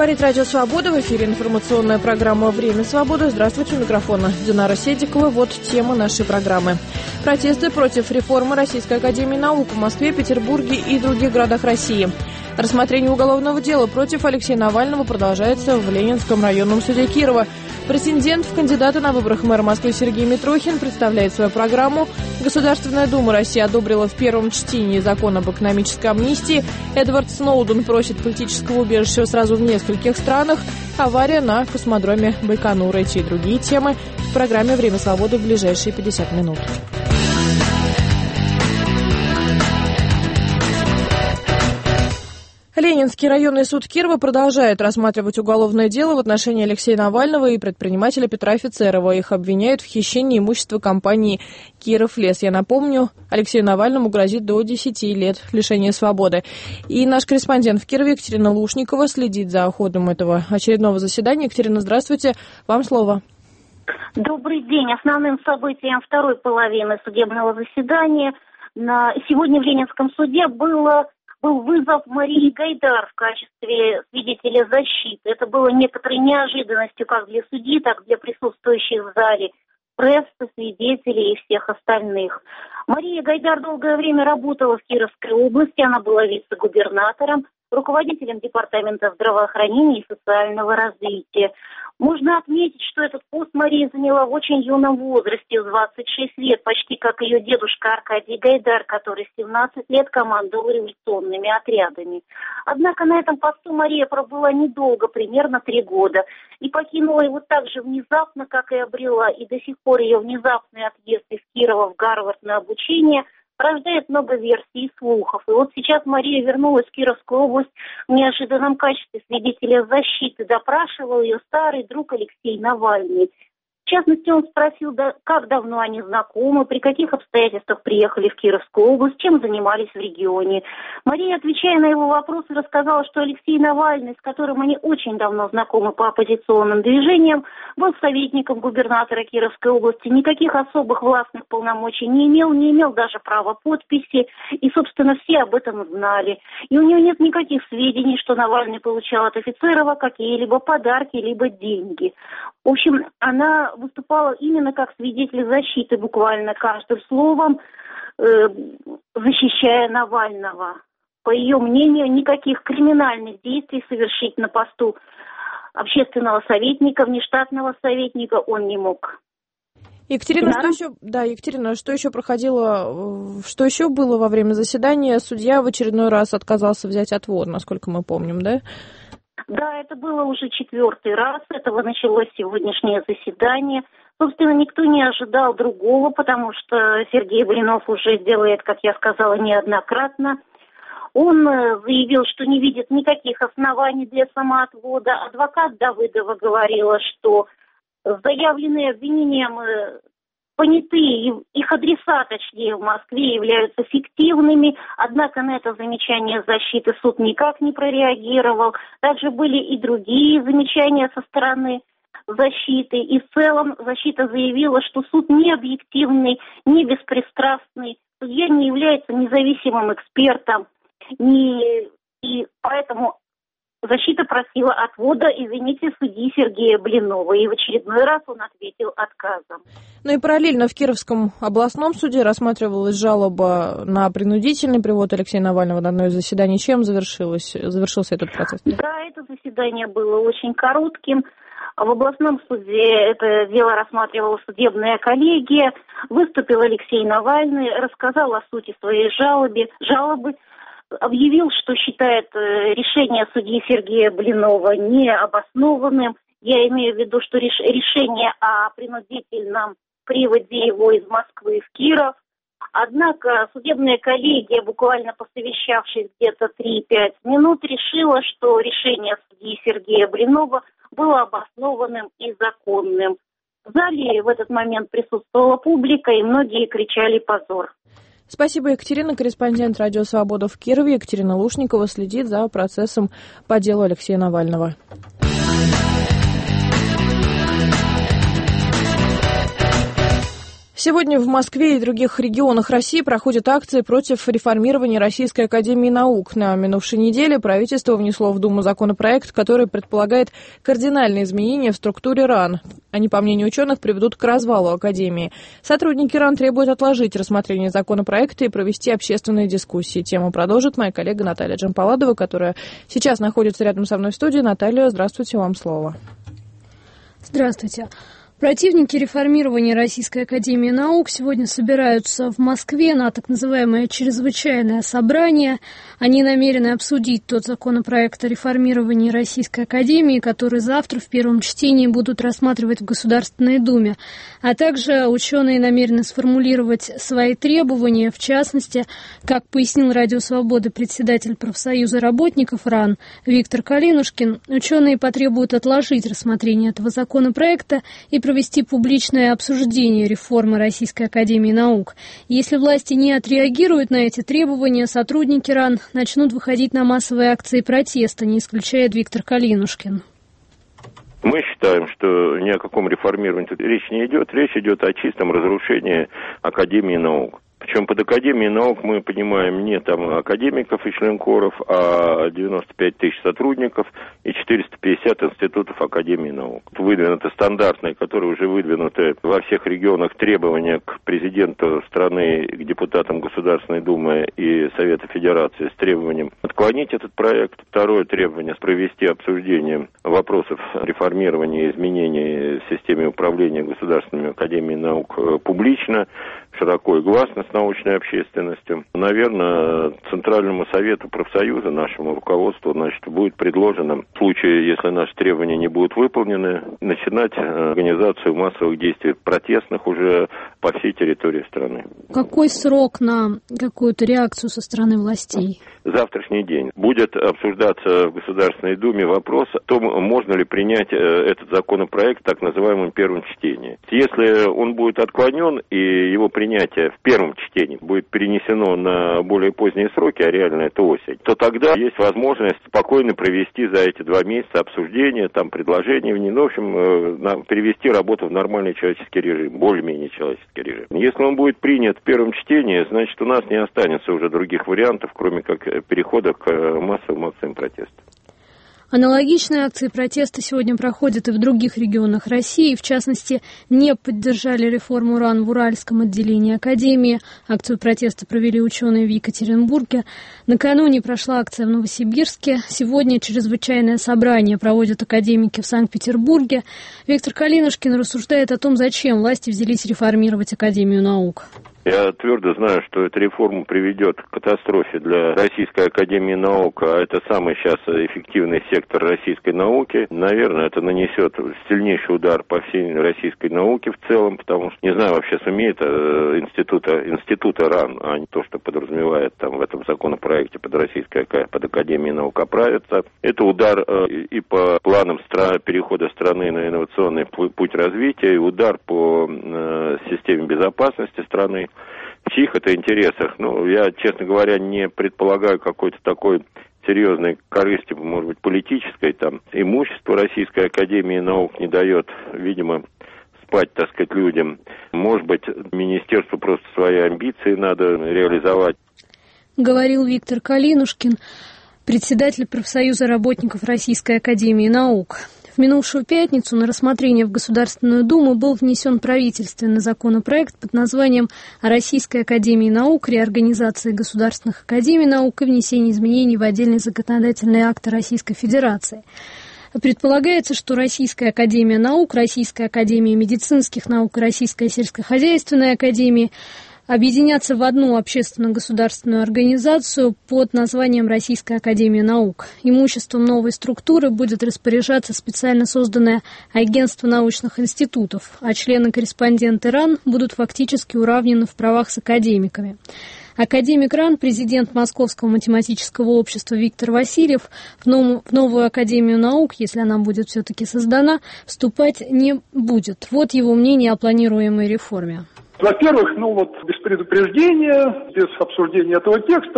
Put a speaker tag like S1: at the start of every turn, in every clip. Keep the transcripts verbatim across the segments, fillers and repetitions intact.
S1: Говорит Радио Свобода, в эфире информационная программа «Время свободы». Здравствуйте, у микрофона Динара Седикова. Вот тема нашей программы. Протесты против реформы Российской академии наук в Москве, Петербурге и других городах России. Рассмотрение уголовного дела против Алексея Навального продолжается в Ленинском районном суде Кирова. Претендент в кандидаты на выборах мэра Москвы Сергей Митрохин представляет свою программу. Государственная Дума России одобрила в первом чтении закон об экономической амнистии. Эдвард Сноуден просит политического убежища сразу в нескольких странах. Авария на космодроме Байконура. Эти и другие темы в программе «Время свободы» в ближайшие пятьдесят минут. Ленинский районный суд Кирова продолжает рассматривать уголовное дело в отношении Алексея Навального и предпринимателя Петра Офицерова. Их обвиняют в хищении имущества компании «Кировлес». Я напомню, Алексею Навальному грозит до десяти лет лишения свободы. И наш корреспондент в Кирове Екатерина Лушникова следит за ходом этого очередного заседания. Екатерина, здравствуйте. Вам слово.
S2: Добрый день. Основным событием второй половины судебного заседания на сегодня в Ленинском суде было... был вызов Марии Гайдар в качестве свидетеля защиты. Это было некоторой неожиданностью как для судьи, так и для присутствующих в зале прессы, свидетелей и всех остальных. Мария Гайдар долгое время работала в Кировской области, она была вице-губернатором, руководителем департамента здравоохранения и социального развития. Можно отметить, что этот пост Мария заняла в очень юном возрасте, в двадцать шесть лет, почти как ее дедушка Аркадий Гайдар, который в семнадцать лет командовал революционными отрядами. Однако на этом посту Мария пробыла недолго, примерно три года, и покинула его так же внезапно, как и обрела, и до сих пор ее внезапный отъезд из Кирова в Гарвард на обучение рождает много версий и слухов. И вот сейчас Мария вернулась в Кировскую область в неожиданном качестве свидетеля защиты. Допрашивал ее старый друг Алексей Навальный. В частности, он спросил, да, как давно они знакомы, при каких обстоятельствах приехали в Кировскую область, чем занимались в регионе. Мария, отвечая на его вопросы, рассказала, что Алексей Навальный, с которым они очень давно знакомы по оппозиционным движениям, был советником губернатора Кировской области, никаких особых властных полномочий не имел, не имел даже права подписи, и, собственно, все об этом знали. И у него нет никаких сведений, что Навальный получал от Офицерова какие-либо подарки, либо деньги. В общем, она выступала именно как свидетель защиты, буквально каждым словом, э, защищая Навального. По ее мнению, никаких криминальных действий совершить на посту общественного советника, внештатного советника он не мог.
S1: Екатерина, да? что еще, да, Екатерина, что еще проходило, что еще было во время заседания? Судья в очередной раз отказался взять отвод, насколько мы помним, да?
S2: Да, это было уже четвертый раз, этого началось сегодняшнее заседание. Собственно, никто не ожидал другого, потому что Сергей Блинов уже делает, как я сказала, неоднократно. Он заявил, что не видит никаких оснований для самоотвода. Адвокат Давыдова говорила, что заявленные обвинением понятые, их адреса, точнее, в Москве являются фиктивными, однако на это замечание защиты суд никак не прореагировал. Также были и другие замечания со стороны защиты, и в целом защита заявила, что суд не объективный, не беспристрастный, судья не является независимым экспертом, не... и поэтому защита просила отвода, извините, судьи Сергея Блинова, и в очередной раз он ответил отказом.
S1: Ну и параллельно в Кировском областном суде рассматривалась жалоба на принудительный привод Алексея Навального на одно из заседаний. Чем завершилось, завершился этот процесс?
S2: Да, это заседание было очень коротким. В областном суде это дело рассматривала судебная коллегия. Выступил Алексей Навальный, рассказал о сути своей жалобы, жалобы. Объявил, что считает решение судьи Сергея Блинова необоснованным. Я имею в виду, что реш... решение о принудительном приводе его из Москвы в Киров. Однако судебная коллегия, буквально посовещавшись где-то три-пять минут, решила, что решение судьи Сергея Блинова было обоснованным и законным. В зале в этот момент присутствовала публика, и многие кричали «позор».
S1: Спасибо, Екатерина. Корреспондент Радио Свобода в Кирове Екатерина Лушникова следит за процессом по делу Алексея Навального. Сегодня в Москве и других регионах России проходят акции против реформирования Российской академии наук. На минувшей неделе правительство внесло в Думу законопроект, который предполагает кардинальные изменения в структуре РАН. Они, по мнению ученых, приведут к развалу академии. Сотрудники РАН требуют отложить рассмотрение законопроекта и провести общественные дискуссии. Тему продолжит моя коллега Наталья Джампаладова, которая сейчас находится рядом со мной в студии. Наталья, здравствуйте, вам слово.
S3: Здравствуйте. Противники реформирования Российской академии наук сегодня собираются в Москве на так называемое чрезвычайное собрание. Они намерены обсудить тот законопроект о реформировании Российской академии, который завтра в первом чтении будут рассматривать в Государственной Думе. А также ученые намерены сформулировать свои требования, в частности, как пояснил Радио Свобода председатель профсоюза работников РАН Виктор Калинушкин, ученые потребуют отложить рассмотрение этого законопроекта и провести публичное обсуждение реформы Российской академии наук. Если власти не отреагируют на эти требования, сотрудники РАН начнут выходить на массовые акции протеста, не исключает Виктор Калинушкин.
S4: Мы считаем, что ни о каком реформировании речь не идет. Речь идет о чистом разрушении Академии наук. Причем под Академией наук мы понимаем не там академиков и членкоров, а девяносто пять тысяч сотрудников и четыреста пятьдесят институтов Академии наук. Выдвинуты стандартные, которые уже выдвинуты во всех регионах, требования к президенту страны, к депутатам Государственной Думы и Совета Федерации с требованием отклонить этот проект. Второе требование – провести обсуждение вопросов реформирования и изменений в системе управления Государственными Академией наук публично, широко и гласно с научной общественностью. Наверное, Центральному Совету профсоюза, нашему руководству, значит, будет предложено, в случае, если наши требования не будут выполнены, начинать организацию массовых действий протестных уже по всей территории страны.
S3: Какой срок на какую-то реакцию со стороны властей?
S4: Завтрашний день. Будет обсуждаться в Государственной Думе вопрос о том, можно ли принять этот законопроект в так называемом первом чтении. Если он будет отклонен и его принятие в первом чтении будет перенесено на более поздние сроки, а реально это осень, то тогда есть возможность спокойно провести за эти два месяца обсуждения, там, предложения в ней, ну, в общем, перевести работу в нормальный человеческий режим, более-менее человеческий режим. Если он будет принят в первом чтении, значит, у нас не останется уже других вариантов, кроме как перехода к массовым акциям протеста.
S3: Аналогичные акции протеста сегодня проходят и в других регионах России. В частности, не поддержали реформу РАН в Уральском отделении Академии. Акцию протеста провели ученые в Екатеринбурге. Накануне прошла акция в Новосибирске. Сегодня чрезвычайное собрание проводят академики в Санкт-Петербурге. Виктор Калинушкин рассуждает о том, зачем власти взялись реформировать Академию наук.
S4: Я твердо знаю, что эта реформа приведет к катастрофе для Российской академии наук, а это самый сейчас эффективный сектор российской науки. Наверное, это нанесет сильнейший удар по всей российской науке в целом, потому что, не знаю, вообще сумеет института, института РАН, а не то, что подразумевает там в этом законопроекте под Российской под Академией наук оправиться. Это удар и по планам стра- перехода страны на инновационный путь развития, и удар по системе безопасности страны. В чьих это интересах? Ну, я, честно говоря, не предполагаю какой-то такой серьезной корысти, может быть, политической. Там имущество Российской академии наук не дает, видимо, спать, так сказать, людям. Может быть, министерству просто свои амбиции надо реализовать.
S3: Говорил Виктор Калинушкин, председатель профсоюза работников Российской академии наук. В минувшую пятницу на рассмотрение в Государственную Думу был внесен правительственный законопроект под названием «О Российской академии наук, реорганизации государственных академий наук и внесении изменений в отдельные законодательные акты Российской Федерации». Предполагается, что Российская академия наук, Российская академия медицинских наук и Российская сельскохозяйственная академия объединятся в одну общественно-государственную организацию под названием Российская академия наук. Имуществом новой структуры будет распоряжаться специально созданное агентство научных институтов, а члены-корреспонденты РАН будут фактически уравнены в правах с академиками. Академик РАН, президент Московского математического общества Виктор Васильев, в, нов- в новую Академию наук, если она будет все-таки создана, вступать не будет. Вот его мнение о планируемой реформе.
S5: Во-первых, ну вот без предупреждения, без обсуждения этого текста,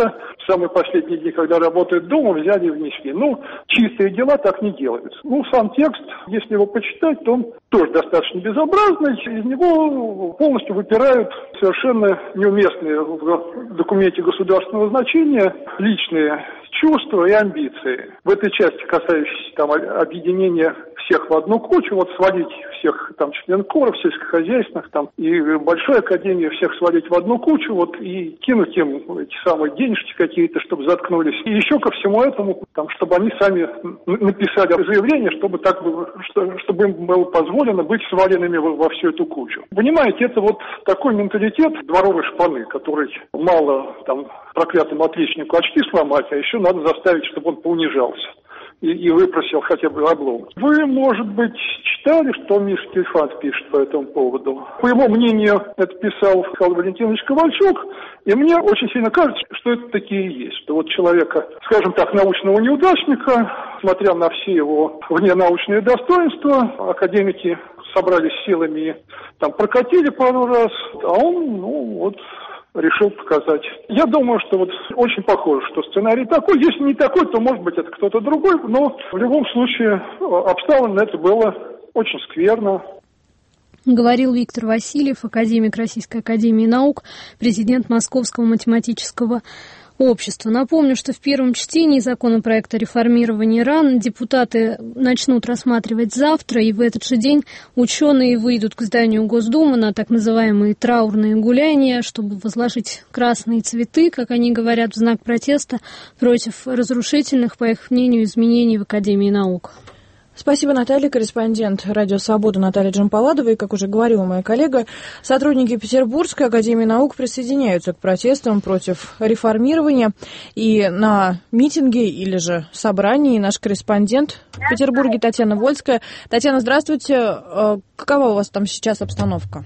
S5: в самые последние дни, когда работают дома, взяли и внесли. Ну, чистые дела так не делаются. Ну, сам текст, если его почитать, то он тоже достаточно безобразный. Из него полностью выпирают совершенно неуместные в документе государственного значения личные чувства и амбиции. В этой части, касающейся там объединения всех в одну кучу, вот свалить всех там членкоров сельскохозяйственных там и большой академии всех свалить в одну кучу, вот и кинуть им эти самые денежки какие-то, чтобы заткнулись. И еще ко всему этому, там, чтобы они сами написали заявление, чтобы так было, что, чтобы им было позволено быть сваленными во, во всю эту кучу. Понимаете, это вот такой менталитет дворовой шпаны, который мало там проклятому отличнику очки сломать, а еще надо заставить, чтобы он поунижался и, и выпросил хотя бы облом. Вы, может быть, читали, что Миша Тельфан пишет по этому поводу? По его мнению, это писал Михаил Валентинович Ковальчук, и мне очень сильно кажется, что это такие и есть. Что вот человека, скажем так, научного неудачника, смотря на все его вненаучные достоинства, академики собрались силами и там прокатили пару раз, а он, ну, вот... решил показать. Я думаю, что вот очень похоже, что сценарий такой. Если не такой, то, может быть, это кто-то другой, но в любом случае обставлено это было очень скверно.
S3: Говорил Виктор Васильев, академик Российской академии наук, президент Московского математического общества. Напомню, что в первом чтении законопроекта о реформировании РАН депутаты начнут рассматривать завтра, и в этот же день ученые выйдут к зданию Госдумы на так называемые траурные гуляния, чтобы возложить красные цветы, как они говорят, в знак протеста против разрушительных, по их мнению, изменений в Академии наук.
S1: Спасибо, Наталья, корреспондент «Радио Свобода» Наталья Джампаладова. И, как уже говорила моя коллега, сотрудники Петербургской академии наук присоединяются к протестам против реформирования. И на митинге или же собрании наш корреспондент в Петербурге Татьяна Вольская. Татьяна, здравствуйте. Какова у вас там сейчас обстановка?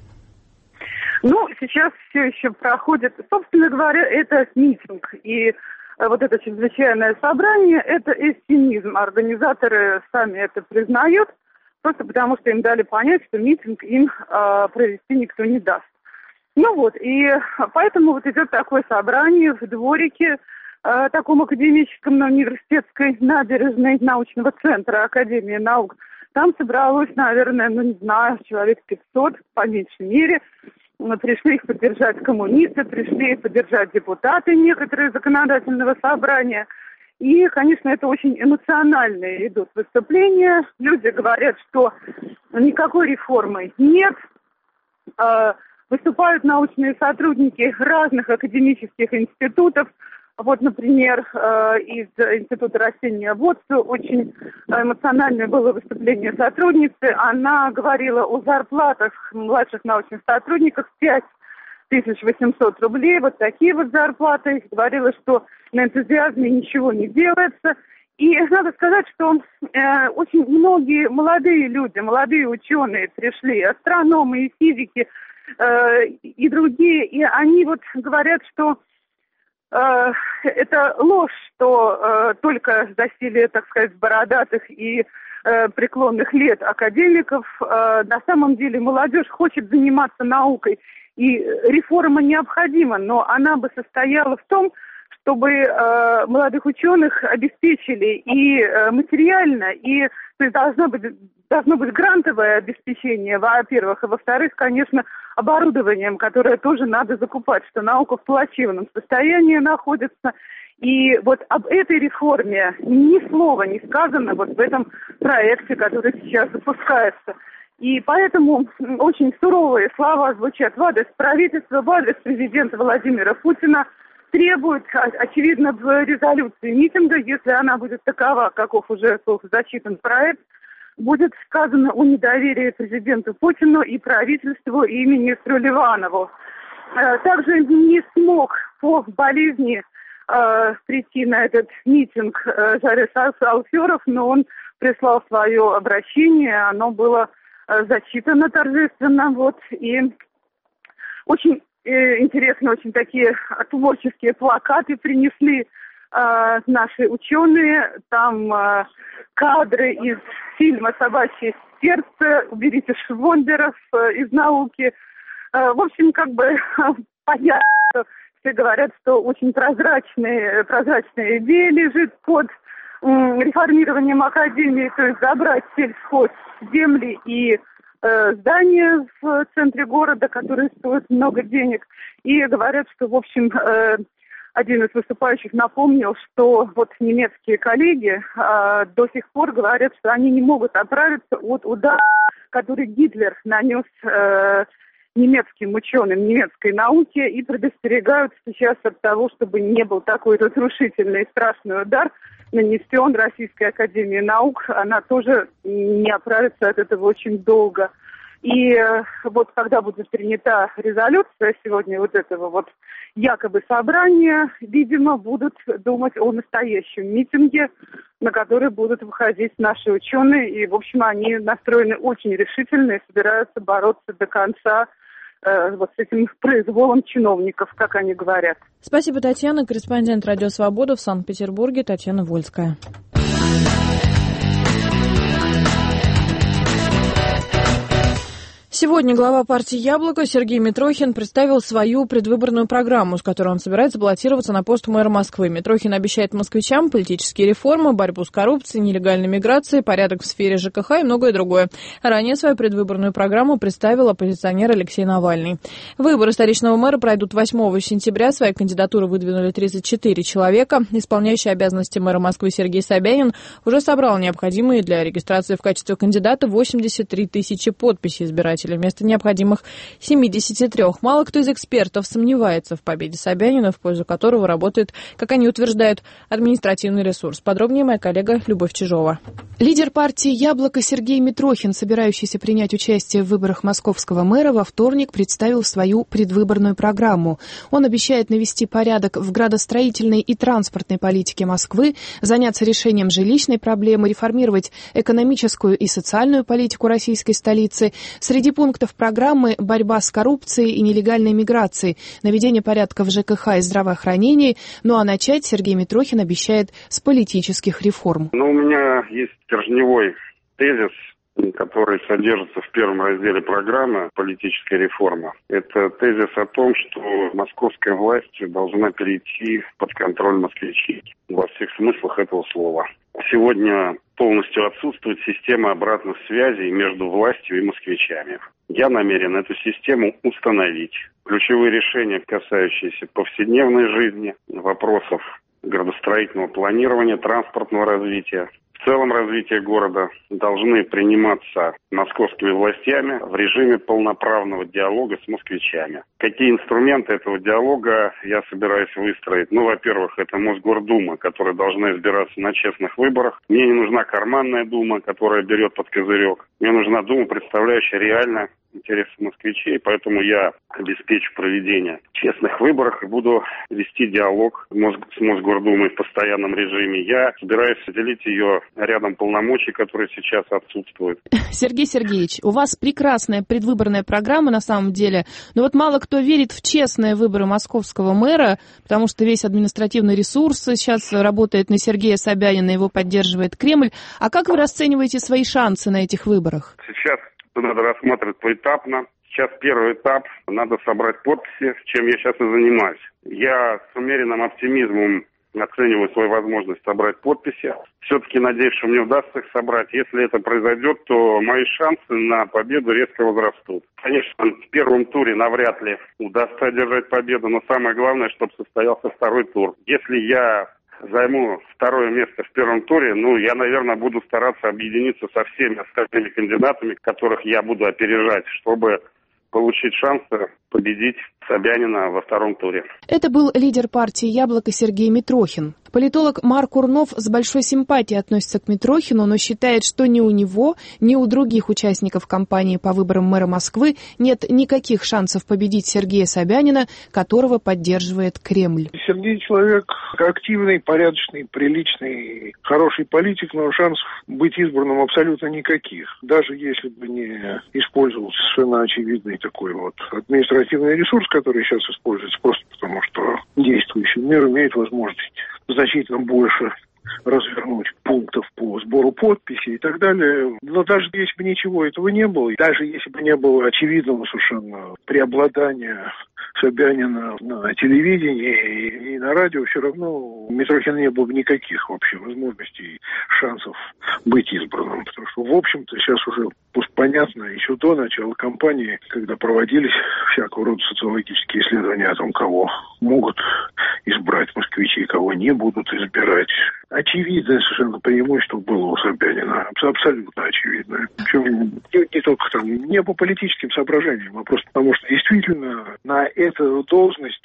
S6: Ну, сейчас все еще проходит, собственно говоря, это митинг. И вот это чрезвычайное собрание, это эвфемизм. Организаторы сами это признают, просто потому что им дали понять, что митинг им э, провести никто не даст. Ну вот, и поэтому вот идет такое собрание в дворике, э, таком академическом, на университетской набережной научного центра Академии наук. Там собралось, наверное, ну не знаю, человек пятьсот, по меньшей мере. Пришли их поддержать коммунисты, пришли их поддержать депутаты некоторые законодательного собрания. И, конечно, это очень эмоциональные идут выступления. Люди говорят, что никакой реформы нет. Выступают научные сотрудники разных академических институтов. Вот, например, из Института растениеводства очень эмоциональное было выступление сотрудницы. Она говорила о зарплатах младших научных сотрудников пять тысяч восемьсот рублей. Вот такие вот зарплаты. Говорила, что на энтузиазме ничего не делается. И надо сказать, что э, очень многие молодые люди, молодые ученые пришли, астрономы и физики э, и другие. И они вот говорят, что это ложь, что э, только засилие, так сказать, бородатых и э, преклонных лет академиков. Э, на самом деле молодежь хочет заниматься наукой, и реформа необходима, но она бы состояла в том, чтобы э, молодых ученых обеспечили и э, материально, и то есть должно быть, должно быть грантовое обеспечение, во-первых, и во-вторых, конечно, оборудованием, которое тоже надо закупать, что наука в плачевном состоянии находится. И вот об этой реформе ни слова не сказано вот в этом проекте, который сейчас запускается. И поэтому очень суровые слова звучат в адрес правительства, в адрес президента Владимира Путина, требуют, очевидно, в резолюции митинга, если она будет такова, каков уже зачитан проект, будет сказано о недоверии президенту Путину и правительству, и министру Ливанову. Также не смог по болезни э, прийти на этот митинг э, Жарес Алферов, но он прислал свое обращение, оно было э, зачитано торжественно, вот, и очень э, интересно, очень такие творческие плакаты принесли э, наши ученые, там э, кадры из фильма «Собачье сердце», «Уберите швондеров» э, из науки. Э, в общем, как бы понятно, Все говорят, что очень прозрачная, прозрачная идея лежит под м, реформированием академии, то есть забрать сельхозземли и э, здания в центре города, которые стоят много денег. И говорят, что, в общем, э, один из выступающих напомнил, что вот немецкие коллеги э, до сих пор говорят, что они не могут оправиться от удара, который Гитлер нанес э, немецким ученым, немецкой науке, и предостерегают сейчас от того, чтобы не был такой разрушительный и страшный удар нанесен Российской академии наук. Она тоже не оправится от этого очень долго. И э, вот когда будет принята резолюция сегодня вот этого вот якобы собрания, видимо, будут думать о настоящем митинге, на который будут выходить наши ученые. И, в общем, они настроены очень решительно и собираются бороться до конца э, вот с этим произволом чиновников, как они говорят.
S1: Спасибо, Татьяна. Корреспондент «Радио Свобода» в Санкт-Петербурге Татьяна Вольская. Сегодня глава партии «Яблоко» Сергей Митрохин представил свою предвыборную программу, с которой он собирается баллотироваться на пост мэра Москвы. Митрохин обещает москвичам политические реформы, борьбу с коррупцией, нелегальной миграцией, порядок в сфере ЖКХ и многое другое. Ранее свою предвыборную программу представил оппозиционер Алексей Навальный. Выборы столичного мэра пройдут восьмого сентября. Свои кандидатуры выдвинули тридцать четыре человека. Исполняющий обязанности мэра Москвы Сергей Собянин уже собрал необходимые для регистрации в качестве кандидата восемьдесят три тысячи подписей избирателей вместо необходимых семидесяти трёх. Мало кто из экспертов сомневается в победе Собянина, в пользу которого работает, как они утверждают, административный ресурс. Подробнее моя коллега Любовь Чижова.
S7: Лидер партии «Яблоко» Сергей Митрохин, собирающийся принять участие в выборах московского мэра, во вторник представил свою предвыборную программу. Он обещает навести порядок в градостроительной и транспортной политике Москвы, заняться решением жилищной проблемы, реформировать экономическую и социальную политику российской столицы. Среди пунктов программы борьба с коррупцией и нелегальной миграцией, наведение порядка в ЖКХ и здравоохранении. Ну а начать Сергей Митрохин обещает с политических реформ.
S8: Ну, у меня есть стержневой тезис, который содержится в первом разделе программы «Политическая реформа». Это тезис о том, что московская власть должна перейти под контроль москвичей во всех смыслах этого слова. Сегодня полностью отсутствует система обратных связей между властью и москвичами. Я намерен эту систему установить. Ключевые решения, касающиеся повседневной жизни, вопросов градостроительного планирования, транспортного развития, в целом развитие города, должны приниматься московскими властями в режиме полноправного диалога с москвичами. Какие инструменты этого диалога я собираюсь выстроить? Ну, во-первых, это Мосгордума, которая должна избираться на честных выборах. Мне не нужна карманная дума, которая берет под козырек. Мне нужна дума, представляющая реально интересы москвичей, поэтому я обеспечу проведение честных выборов и буду вести диалог с Мосгордумой в постоянном режиме. Я собираюсь делить ее рядом полномочий, которые сейчас отсутствуют.
S7: Сергей Сергеевич, у вас прекрасная предвыборная программа на самом деле, но вот мало кто верит в честные выборы московского мэра, потому что весь административный ресурс сейчас работает на Сергея Собянина, его поддерживает Кремль. А как вы расцениваете свои шансы на этих выборах?
S8: Сейчас надо рассматривать поэтапно. Сейчас первый этап. Надо собрать подписи, чем я сейчас и занимаюсь. Я с умеренным оптимизмом оцениваю свою возможность собрать подписи. Все-таки надеюсь, что мне удастся их собрать. Если это произойдет, то мои шансы на победу резко возрастут. Конечно, в первом туре навряд ли удастся одержать победу, но самое главное, чтобы состоялся второй тур. Если я займу второе место в первом туре, ну, я, наверное, буду стараться объединиться со всеми остальными кандидатами, которых я буду опережать, чтобы получить шанс победить Собянина во втором туре.
S7: Это был лидер партии «Яблоко» Сергей Митрохин. Политолог Марк Курнов с большой симпатией относится к Митрохину, но считает, что ни у него, ни у других участников кампании по выборам мэра Москвы нет никаких шансов победить Сергея Собянина, которого поддерживает Кремль.
S5: Сергей человек активный, порядочный, приличный, хороший политик, но шансов быть избранным абсолютно никаких. Даже если бы не использовался совершенно очевидный такой вот административный ресурс, который сейчас используется просто потому, что действующий мэр имеет возможность значительно больше развернуть пунктов по сбору подписей и так далее. Но даже если бы ничего этого не было, даже если бы не было очевидного совершенно преобладания
S9: Собянина на телевидении и на радио, все равно у Митрохина не было бы никаких вообще возможностей, шансов быть избранным. Потому что, в общем-то, сейчас уже понятно, еще до начала кампании, когда проводились всякого рода социологические исследования о том, кого могут избрать москвичи, кого не будут избирать. Очевидное совершенно преимущество было у Собянина. Абсолютно очевидное. Причем не, не только там, не по политическим соображениям, а просто потому, что действительно на эту должность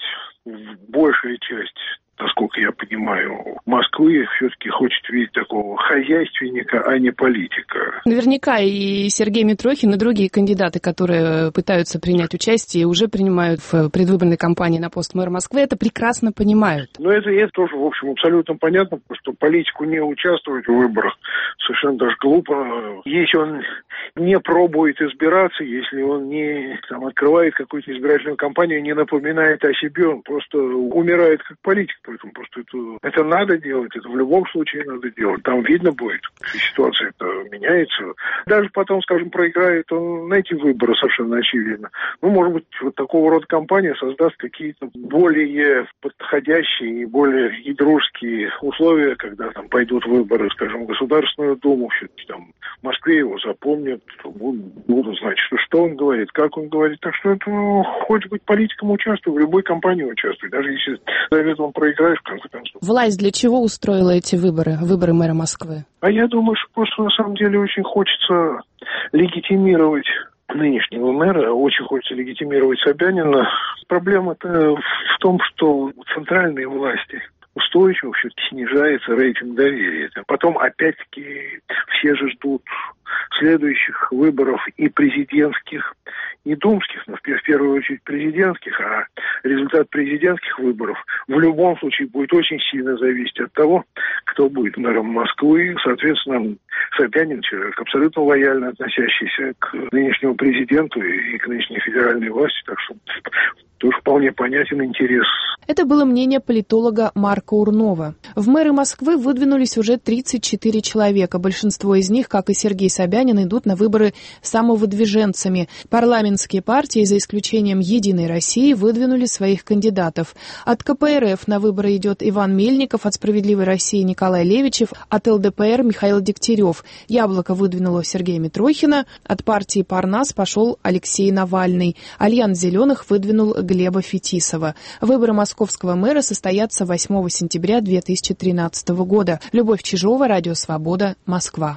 S9: большая часть, насколько я понимаю, Москвы все-таки хочет видеть такого хозяйственника, а не политика.
S7: Наверняка и Сергей Митрохин, и другие кандидаты, которые пытаются принять участие, уже принимают в предвыборной кампании на пост мэра Москвы, это прекрасно понимают.
S9: Но это, это тоже, в общем, абсолютно понятно, потому что политику не участвовать в выборах совершенно даже глупо. Если он не пробует избираться, если он не там, открывает какую-то избирательную кампанию, не напоминает о себе, он просто умирает как политик. Поэтому просто это, это надо делать, это в любом случае надо делать. Там видно будет, ситуация это меняется. Даже потом, скажем, проиграет он на эти выборы, совершенно очевидно. Ну, может быть, вот такого рода кампания создаст какие-то более подходящие и более и дружеские условия, когда там пойдут выборы, скажем, в Государственную Думу, все-таки там в Москве его запомнят, будут, будут знать, что, что он говорит, как он говорит. Так что это хоть быть политиком участвует, в любой кампании участвует, даже если за это он проиграет. В конце концов.
S7: Власть для чего устроила эти выборы, выборы мэра Москвы?
S9: А я думаю, что просто на самом деле очень хочется легитимировать нынешнего мэра, очень хочется легитимировать Собянина. Проблема-то в том, что центральные власти устойчиво все-таки снижается рейтинг доверия. Потом, опять-таки, все же ждут следующих выборов и президентских, и думских, но в первую очередь президентских, а результат президентских выборов в любом случае будет очень сильно зависеть от того, кто будет мэром Москвы. Соответственно, Собянин человек абсолютно лояльно относящийся к нынешнему президенту и к нынешней федеральной власти, так что тоже вполне понятен интерес.
S7: Это было мнение политолога Марка Урнова. В мэры Москвы выдвинулись уже тридцать четыре человека. Большинство из них, как и Сергей Собянин, идут на выборы самовыдвиженцами. Парламентские партии, за исключением «Единой России», выдвинули своих кандидатов. От ка пэ эр эф на выборы идет Иван Мельников, от «Справедливой России» Николай Левичев, от эл дэ пэ эр Михаил Дегтярев. «Яблоко» выдвинуло Сергея Митрохина, от партии «Парнас» пошел Алексей Навальный. Альянс «Зеленых» выдвинул Глеба Фетисова. Выборы московского мэра состоятся восьмого сентября две тысячи тринадцатого года. Любовь Чижова, Радио Свобода, Москва.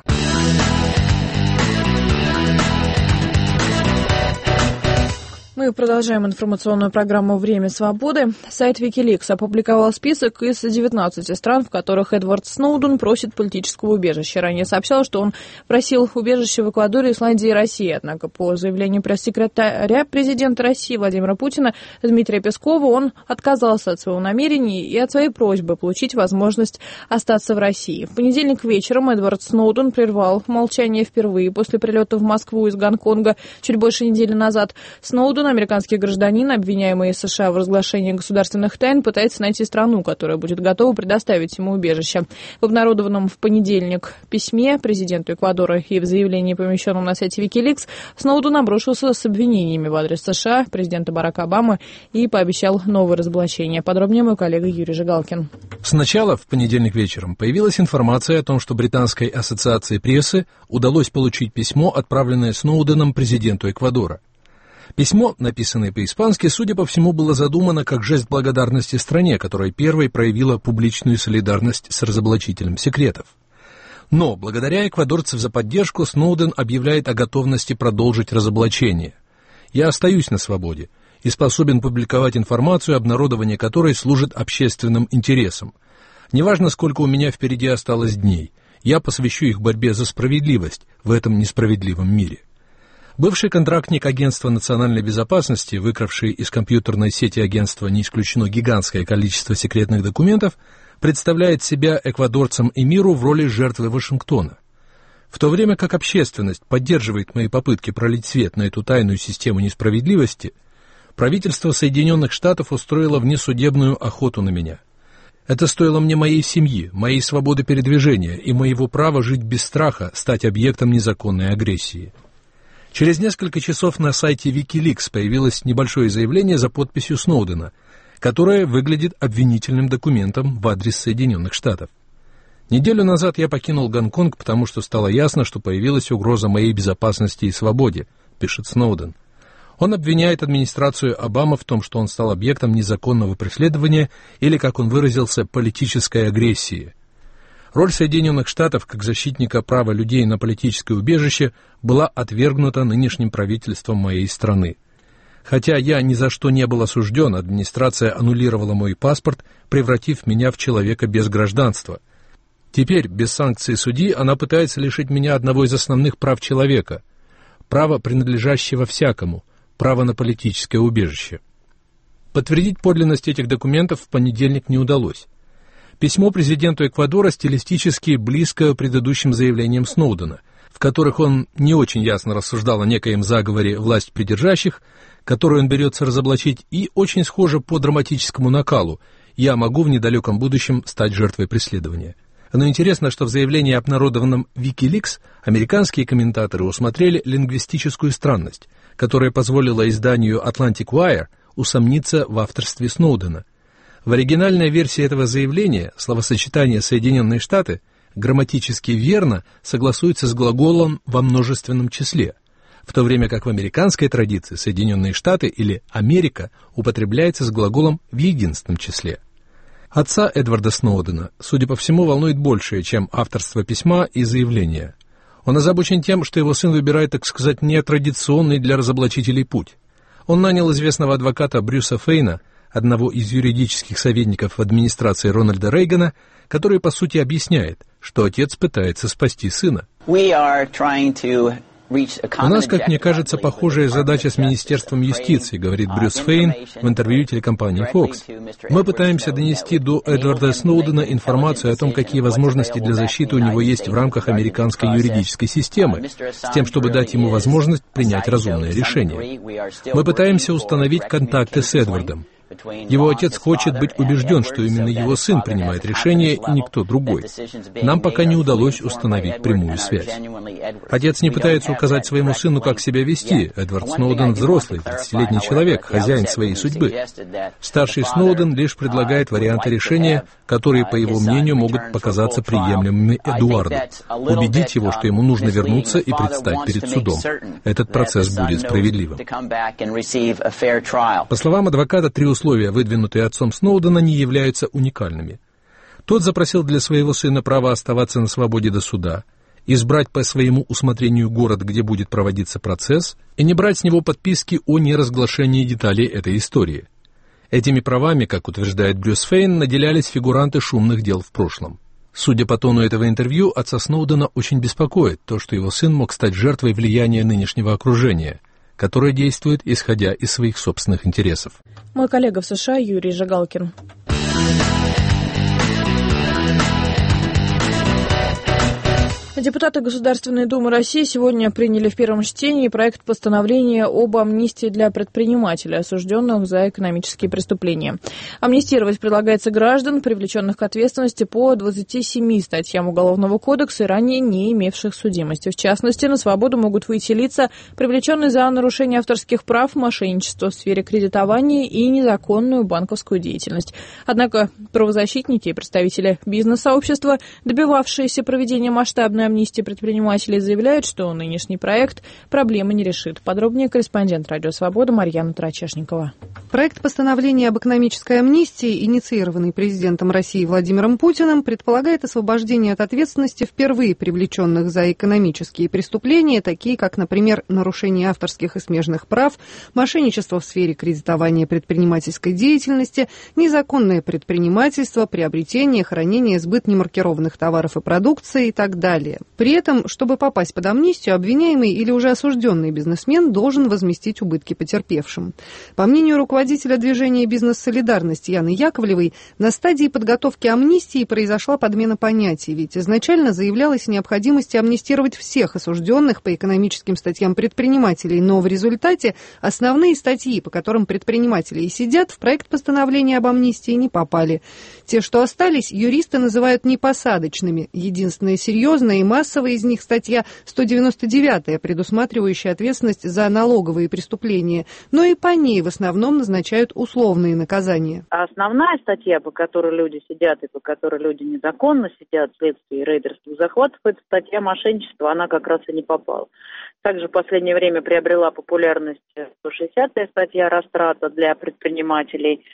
S1: Мы продолжаем информационную программу «Время свободы». Сайт Wikileaks опубликовал список из девятнадцати стран, в которых Эдвард Сноуден просит политического убежища. Ранее сообщал, что он просил убежища в Эквадоре, Исландии и России. Однако по заявлению пресс-секретаря президента России Владимира Путина Дмитрия Пескова он отказался от своего намерения и от своей просьбы получить возможность остаться в России. В понедельник вечером Эдвард Сноуден прервал молчание впервые после прилета в Москву из Гонконга чуть больше недели назад. Сноуден, американский гражданин, обвиняемый США в разглашении государственных тайн, пытается найти страну, которая будет готова предоставить ему убежище. В обнародованном в понедельник письме президенту Эквадора и в заявлении, помещенном на сайте Wikileaks, Сноуден обрушился с обвинениями в адрес США, президента Барака Обамы и пообещал новое разоблачение. Подробнее мой коллега Юрий Жигалкин.
S10: Сначала, в понедельник вечером, появилась информация о том, что Британской ассоциации прессы удалось получить письмо, отправленное Сноуденом президенту Эквадора. Письмо, написанное по-испански, судя по всему, было задумано как жест благодарности стране, которая первой проявила публичную солидарность с разоблачителем секретов. Но, благодаря эквадорцев за поддержку, Сноуден объявляет о готовности продолжить разоблачение. «Я остаюсь на свободе и способен публиковать информацию, обнародование которой служит общественным интересам. Неважно, сколько у меня впереди осталось дней, я посвящу их борьбе за справедливость в этом несправедливом мире». Бывший контрактник Агентства национальной безопасности, выкравший из компьютерной сети агентства не исключено гигантское количество секретных документов, представляет себя эквадорцам и миру в роли жертвы Вашингтона. В то время как общественность поддерживает мои попытки пролить свет на эту тайную систему несправедливости, правительство Соединенных Штатов устроило внесудебную охоту на меня. Это стоило мне моей семьи, моей свободы передвижения и моего права жить без страха, стать объектом незаконной агрессии. Через несколько часов на сайте Wikileaks появилось небольшое заявление за подписью Сноудена, которое выглядит обвинительным документом в адрес Соединенных Штатов. Неделю назад я покинул Гонконг, потому что стало ясно, что появилась угроза моей безопасности и свободе, пишет Сноуден. Он обвиняет администрацию Обамы в том, что он стал объектом незаконного преследования или, как он выразился, политической агрессии. Роль Соединенных Штатов как защитника права людей на политическое убежище была отвергнута нынешним правительством моей страны. Хотя я ни за что не был осужден, администрация аннулировала мой паспорт, превратив меня в человека без гражданства. Теперь, без санкций судьи, она пытается лишить меня одного из основных прав человека – права, принадлежащего всякому, право на политическое убежище. Подтвердить подлинность этих документов в понедельник не удалось. Письмо президенту Эквадора стилистически близко предыдущим заявлениям Сноудена, в которых он не очень ясно рассуждал о некоем заговоре власть придержащих, который он берется разоблачить, и очень схоже по драматическому накалу «я могу в недалеком будущем стать жертвой преследования». Но интересно, что в заявлении, обнародованном Wikileaks, американские комментаторы усмотрели лингвистическую странность, которая позволила изданию Atlantic Wire усомниться в авторстве Сноудена. В оригинальной версии этого заявления словосочетание «Соединенные Штаты» грамматически верно согласуется с глаголом во множественном числе, в то время как в американской традиции «Соединенные Штаты» или «Америка» употребляется с глаголом в единственном числе. Отца Эдварда Сноудена, судя по всему, волнует большее, чем авторство письма и заявления. Он озабочен тем, что его сын выбирает, так сказать, нетрадиционный для разоблачителей путь. Он нанял известного адвоката Брюса Фейна, одного из юридических советников в администрации Рональда Рейгана, который, по сути, объясняет, что отец пытается спасти сына. «У нас, как мне кажется, похожая задача с Министерством юстиции», говорит Брюс Фейн в интервью телекомпании Fox. «Мы пытаемся донести до Эдварда Сноудена информацию о том, какие возможности для защиты у него есть в рамках американской юридической системы, с тем, чтобы дать ему возможность принять разумное решение. Мы пытаемся установить контакты с Эдвардом. Его отец хочет быть убежден, что именно его сын принимает решение и никто другой. Нам пока не удалось установить прямую связь. Отец не пытается указать своему сыну, как себя вести. Эдвард Сноуден взрослый, тридцатилетний человек, хозяин своей судьбы. Старший Сноуден лишь предлагает варианты решения, которые, по его мнению, могут показаться приемлемыми Эдуарду. Убедить его, что ему нужно вернуться и предстать перед судом. Этот процесс будет справедливым». По словам адвоката, три условия, выдвинутые отцом Сноудена, не являются уникальными. Тот запросил для своего сына право оставаться на свободе до суда, избрать по своему усмотрению город, где будет проводиться процесс, и не брать с него подписки о неразглашении деталей этой истории. Этими правами, как утверждает Брюс Фейн, наделялись фигуранты шумных дел в прошлом. Судя по тону этого интервью, отца Сноудена очень беспокоит то, что его сын мог стать жертвой влияния нынешнего окружения, которое действует, исходя из своих собственных интересов.
S1: Мой коллега в США Юрий Жигалкин. Депутаты Государственной Думы России сегодня приняли в первом чтении проект постановления об амнистии для предпринимателей, осужденных за экономические преступления. Амнистировать предлагается граждан, привлеченных к ответственности по двадцати семи статьям Уголовного кодекса и ранее не имевших судимости. В частности, на свободу могут выйти лица, привлеченные за нарушение авторских прав, мошенничество в сфере кредитования и незаконную банковскую деятельность. Однако правозащитники и представители бизнес-сообщества, добивавшиеся проведения масштабной амнистии предпринимателей, заявляют, что нынешний проект проблемы не решит. Подробнее корреспондент «Радио Свобода» Марьяна Трачешникова.
S11: Проект постановления об экономической амнистии, инициированный президентом России Владимиром Путиным, предполагает освобождение от ответственности впервые привлеченных за экономические преступления, такие как, например, нарушение авторских и смежных прав, мошенничество в сфере кредитования предпринимательской деятельности, незаконное предпринимательство, приобретение, хранение, сбыт немаркированных товаров и продукции и так далее. При этом, чтобы попасть под амнистию, обвиняемый или уже осужденный бизнесмен должен возместить убытки потерпевшим. По мнению руководителя движения «Бизнес-солидарность» Яны Яковлевой, на стадии подготовки амнистии произошла подмена понятий, ведь изначально заявлялось о необходимости амнистировать всех осужденных по экономическим статьям предпринимателей, но в результате основные статьи, по которым предприниматели и сидят, в проект постановления об амнистии не попали. Те, что остались, юристы называют непосадочными. Единственное серьезное и Самая массовая из них статья сто девяносто девятая, предусматривающая ответственность за налоговые преступления, но и по ней в основном назначают условные наказания.
S12: А основная статья, по которой люди сидят и по которой люди незаконно сидят вследствие рейдерских захватов, это статья мошенничества, она как раз и не попала. Также в последнее время приобрела популярность сто шестидесятая статья растрата для предпринимателей.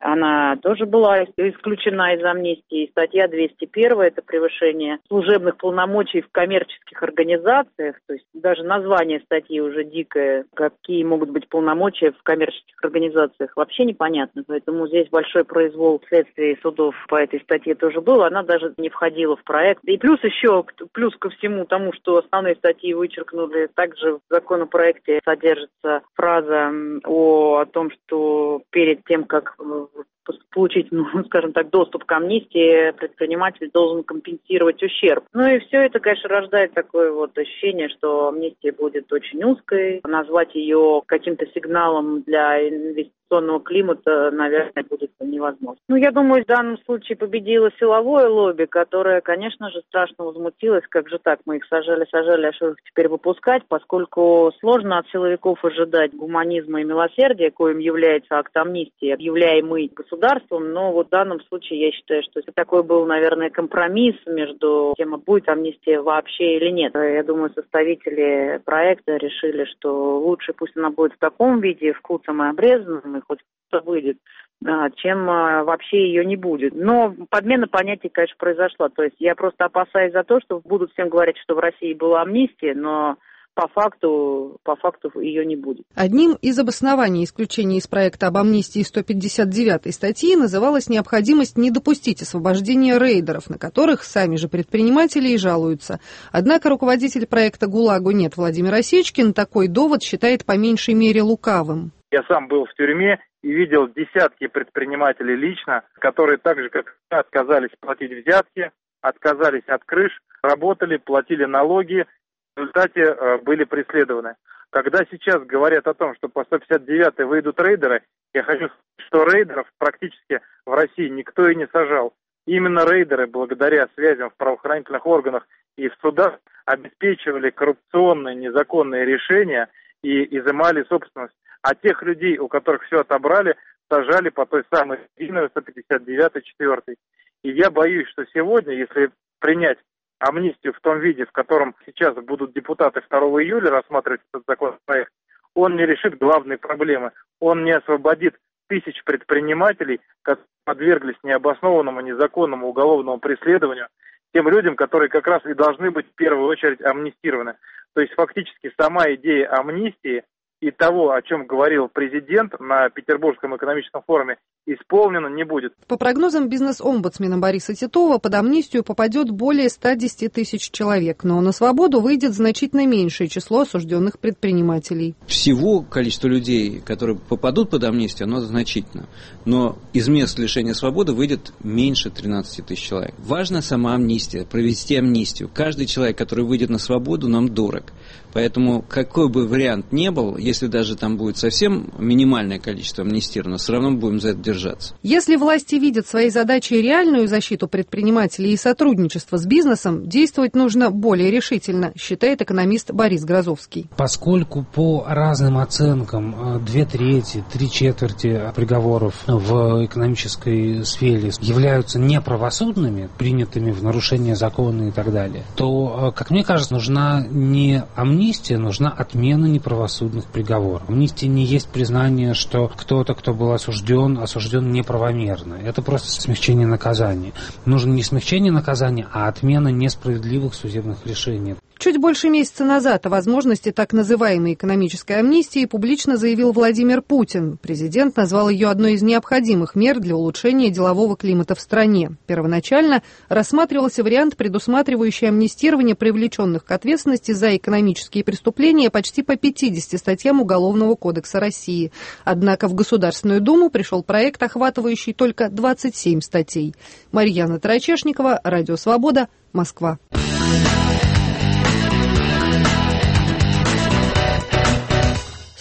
S12: Она тоже была исключена из амнистии. Статья двести первая – это превышение служебных полномочий в коммерческих организациях. То есть даже название статьи уже дикое. Какие могут быть полномочия в коммерческих организациях, вообще непонятно. Поэтому здесь большой произвол вследствие судов по этой статье тоже был. Она даже не входила в проект. И плюс еще, плюс ко всему тому, что основные статьи вычеркнули, также в законопроекте содержится фраза о, о том, что перед тем, как получить, ну, скажем так, доступ к амнистии, предприниматель должен компенсировать ущерб. Ну и все это, конечно, рождает такое вот ощущение, что амнистия будет очень узкой. Назвать ее каким-то сигналом для инвестиционного климата, наверное, будет невозможно. Ну, я думаю, в данном случае победило силовое лобби, которое, конечно же, страшно возмутилось. Как же так? Мы их сажали-сажали, а что их теперь выпускать? Поскольку сложно от силовиков ожидать гуманизма и милосердия, коим является акт амнистии, объявляемый государством. Но вот в данном случае я считаю, что это такой был, наверное, компромисс между тем, будет амнистия вообще или нет. Я думаю, составители проекта решили, что лучше пусть она будет в таком виде, вкусом и обрезанным, и хоть кто-то выйдет, чем вообще ее не будет. Но подмена понятий, конечно, произошла. То есть я просто опасаюсь за то, что будут всем говорить, что в России была амнистия, но по факту, по факту ее не будет.
S11: Одним из обоснований исключения из проекта об амнистии сто пятьдесят девятой статьи называлась необходимость не допустить освобождения рейдеров, на которых сами же предприниматели и жалуются. Однако руководитель проекта «ГУЛАГу нет» Владимир Осечкин такой довод считает по меньшей мере лукавым.
S13: Я сам был в тюрьме и видел десятки предпринимателей лично, которые так же, как и отказались платить взятки, отказались от крыш, работали, платили налоги, в результате э, были преследованы. Когда сейчас говорят о том, что по сто пятьдесят девятой выйдут рейдеры, я хочу сказать, что рейдеров практически в России никто и не сажал. Именно рейдеры, благодаря связям в правоохранительных органах и в судах, обеспечивали коррупционные незаконные решения и изымали собственность. А тех людей, у которых все отобрали, сажали по той самой сто пятьдесят девятой, четвёртой. И я боюсь, что сегодня, если принять амнистию в том виде, в котором сейчас будут депутаты второго июля рассматривать этот законопроект, он не решит главной проблемы. Он не освободит тысяч предпринимателей, которые подверглись необоснованному, незаконному уголовному преследованию, тем людям, которые как раз и должны быть в первую очередь амнистированы. То есть фактически сама идея амнистии и того, о чем говорил президент на Петербургском экономическом форуме, исполнено не будет.
S11: По прогнозам бизнес-омбудсмена Бориса Титова, под амнистию попадет более ста десяти тысяч человек, но на свободу выйдет значительно меньшее число осужденных предпринимателей.
S14: Всего количество людей, которые попадут под амнистию, оно значительно, но из мест лишения свободы выйдет меньше тринадцати тысяч человек. Важна сама амнистия, провести амнистию. Каждый человек, который выйдет на свободу, нам дорог. Поэтому какой бы вариант ни был, если даже там будет совсем минимальное количество амнистировано, все равно будем за это держаться.
S11: Если власти видят своей задачей реальную защиту предпринимателей и сотрудничество с бизнесом, действовать нужно более решительно, считает экономист Борис Грозовский.
S15: Поскольку по разным оценкам две трети, три четверти приговоров в экономической сфере являются неправосудными, принятыми в нарушение закона и так далее, то, как мне кажется, нужна не амнистия, нужна отмена неправосудных приговоров. Амнистия не есть признание, что кто-то, кто был осужден, осужден неправомерно. Это просто смягчение наказания. Нужно не смягчение наказания, а отмена несправедливых судебных решений.
S11: Чуть больше месяца назад о возможности так называемой экономической амнистии публично заявил Владимир Путин. Президент назвал ее одной из необходимых мер для улучшения делового климата в стране. Первоначально рассматривался вариант, предусматривающий амнистирование привлеченных к ответственности за экономические преступления почти по пятидесяти статьям Уголовного кодекса России. Однако в Государственную Думу пришел проект, охватывающий только двадцать семь статей. Марьяна Тарачешникова, Радио Свобода, Москва.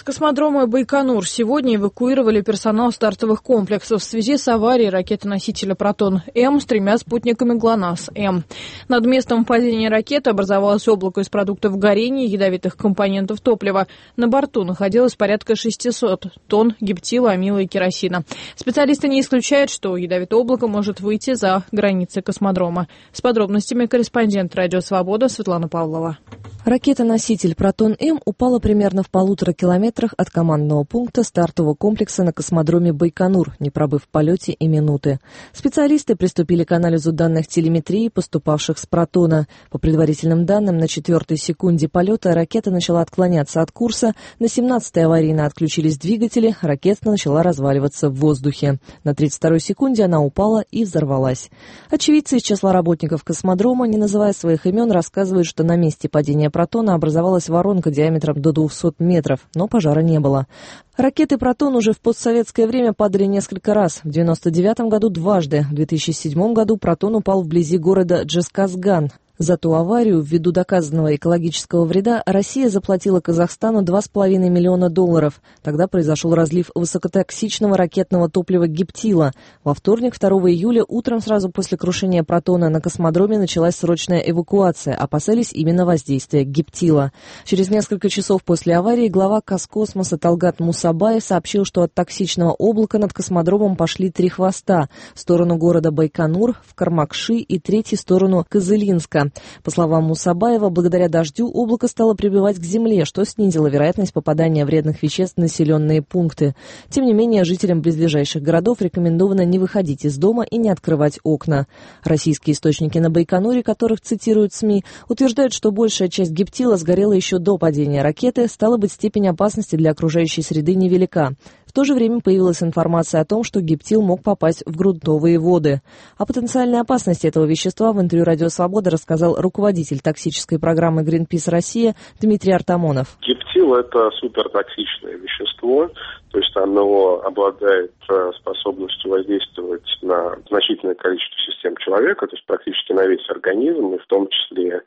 S1: космодрома Байконур сегодня эвакуировали персонал стартовых комплексов в связи с аварией ракеты-носителя «Протон-М» с тремя спутниками ГЛОНАСС-М. Над местом падения ракеты образовалось облако из продуктов горения и ядовитых компонентов топлива. На борту находилось порядка шестьсот тонн гептила, амила и керосина. Специалисты не исключают, что ядовитое облако может выйти за границы космодрома. С подробностями корреспондент «Радио Свобода» Светлана Павлова.
S16: Ракета-носитель «Протон-М» упала примерно в полутора километрах от командного пункта стартового комплекса на космодроме Байконур, не пробыв в полете и минуты. Специалисты приступили к анализу данных телеметрии, поступавших с «Протона». По предварительным данным, на четвертой секунде полета ракета начала отклоняться от курса, на семнадцатой аварийно отключились двигатели, ракета начала разваливаться в воздухе. На тридцать второй секунде она упала и взорвалась. Очевидцы из числа работников космодрома, не называя своих имен, рассказывают, что на месте падения «Протона» образовалась воронка диаметром до двухсот метров, но пожара не было. Ракеты «Протон» уже в постсоветское время падали несколько раз. В девяносто девятом году дважды. В две тысячи седьмом году «Протон» упал вблизи города Джесказган. За ту аварию, ввиду доказанного экологического вреда, Россия заплатила Казахстану два с половиной миллиона долларов. Тогда произошел разлив высокотоксичного ракетного топлива гептила. Во вторник, второго июля, утром сразу после крушения «Протона» на космодроме началась срочная эвакуация. Опасались именно воздействия гептила. Через несколько часов после аварии глава Казкосмоса Талгат Мусабаев сообщил, что от токсичного облака над космодромом пошли три хвоста в сторону города Байконур, в Кармакши и третий в сторону Кызылинска. По словам Мусабаева, благодаря дождю облако стало прибывать к земле, что снизило вероятность попадания вредных веществ в населенные пункты. Тем не менее, жителям близлежащих городов рекомендовано не выходить из дома и не открывать окна. Российские источники на Байконуре, которых цитируют СМИ, утверждают, что большая часть гептила сгорела еще до падения ракеты, стало быть, степень опасности для окружающей среды невелика. В то же время появилась информация о том, что гептил мог попасть в грунтовые воды. О потенциальной опасности этого вещества в интервью «Радио Свобода» рассказал руководитель токсической программы Greenpeace Россия Дмитрий Артамонов.
S17: Гептил – это супертоксичное вещество, то есть оно обладает способностью воздействовать на значительное количество систем человека, то есть практически на весь организм, и в том числе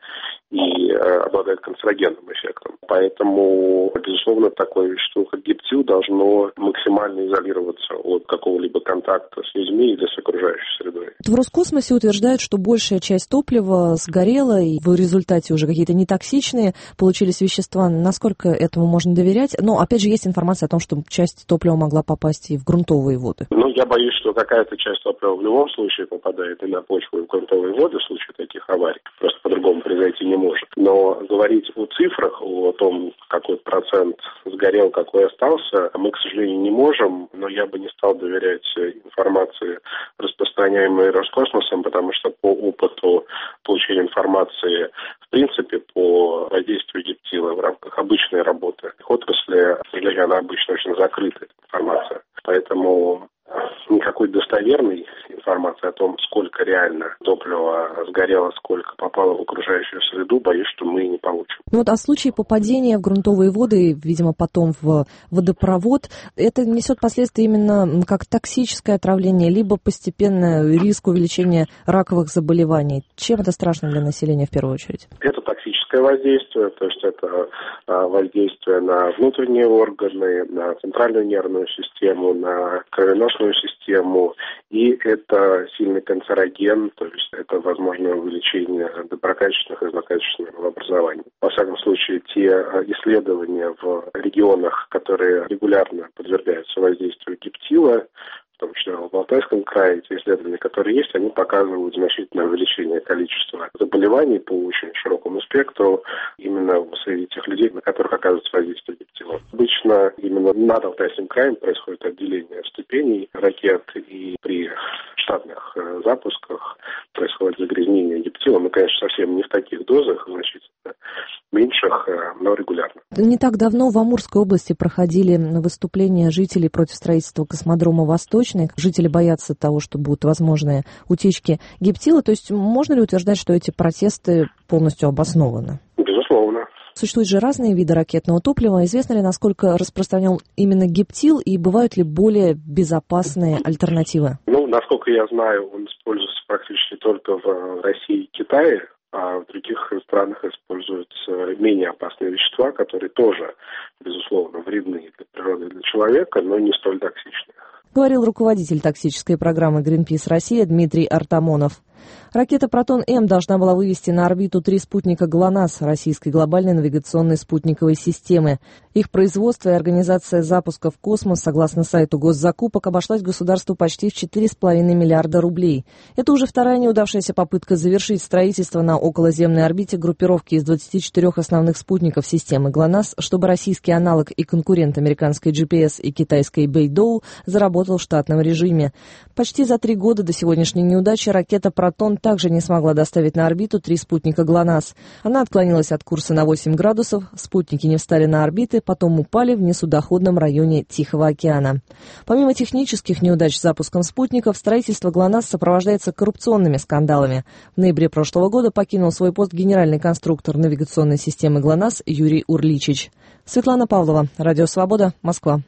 S17: и обладает канцерогенным эффектом. Поэтому, безусловно, такое вещество, как гептил, должно максимально изолироваться от какого-либо контакта с людьми или с окружающей средой.
S16: В Роскосмосе утверждают, что большая часть топлива сгорела, и в результате уже какие-то нетоксичные получились вещества. Насколько этому можно доверять? Но, опять же, есть информация о том, что часть топлива могла попасть и в грунтовые воды.
S17: Ну, я боюсь, что какая-то часть топлива в любом случае попадает и на почву, и в грунтовые воды в случае таких аварий. Просто по-другому произойти не может. Но говорить о цифрах, о том, какой процент сгорел, какой остался, мы, к сожалению, не можем. Но я бы не стал доверять информации, распространяемой Роскосмосом, потому что по опыту получения информации, в принципе, по воздействию гептила в рамках обычной работы отрасли, к сожалению, она обычно очень закрытая информация. Поэтому никакой достоверной информации о том, сколько реально топлива сгорело, сколько попало в окружающую среду, боюсь, что мы не получим.
S16: Ну вот, а в случае попадения в грунтовые воды, видимо, потом в водопровод, это несет последствия именно как токсическое отравление, либо постепенный риск увеличения раковых заболеваний. Чем это страшно для населения в первую очередь?
S17: Это токсическое воздействие, то есть это воздействие на внутренние органы, на центральную нервную систему, на кровеносную систему, и это сильный канцероген, то есть это возможное увеличение доброкачественных и злокачественных образований. Во всяком случае, те исследования в регионах, которые регулярно подвергаются воздействию гептила, в том числе в Алтайском крае, те исследования, которые есть, они показывают значительное увеличение количества заболеваний по очень широкому спектру именно среди тех людей, на которых оказывается воздействие гептила. Обычно именно над Алтайским краем происходит отделение ступеней ракет, и при штатных запусках происходит загрязнение гептилом. Ну, конечно, совсем не в таких дозах, значительно меньших, но регулярно.
S16: Не так давно в Амурской области проходили выступления жителей против строительства космодрома «Восточный». Жители боятся того, что будут возможные утечки гептила. То есть можно ли утверждать, что эти протесты полностью обоснованы?
S17: Безусловно.
S16: Существуют же разные виды ракетного топлива. Известно ли, насколько распространен именно гептил, и бывают ли более безопасные альтернативы?
S17: Ну, насколько я знаю, он используется практически только в России и Китае, а в других странах используются менее опасные вещества, которые тоже безусловно, вредны для природы и для человека, но не столь токсичны.
S16: Говорил руководитель токсической программы Greenpeace Россия Дмитрий Артамонов. Ракета «Протон-М» должна была вывести на орбиту три спутника ГЛОНАСС, российской глобальной навигационной спутниковой системы. Их производство и организация запуска в космос, согласно сайту госзакупок, обошлась государству почти в четыре с половиной миллиарда рублей. Это уже вторая неудавшаяся попытка завершить строительство на околоземной орбите группировки из двадцати четырёх основных спутников системы ГЛОНАСС, чтобы российский аналог и конкурент американской джи пи эс и китайской Бэйдоу заработал в штатном режиме. Почти за три года до сегодняшней неудачи ракета «Протон» также не смогла доставить на орбиту три спутника ГЛОНАСС. Она отклонилась от курса на восемь градусов, спутники не встали на орбиты, потом упали в несудоходном районе Тихого океана. Помимо технических неудач с запуском спутников, строительство ГЛОНАСС сопровождается коррупционными скандалами. В ноябре прошлого года покинул свой пост генеральный конструктор навигационной системы ГЛОНАСС Юрий Урличич. Светлана Павлова, Радио Свобода, Москва.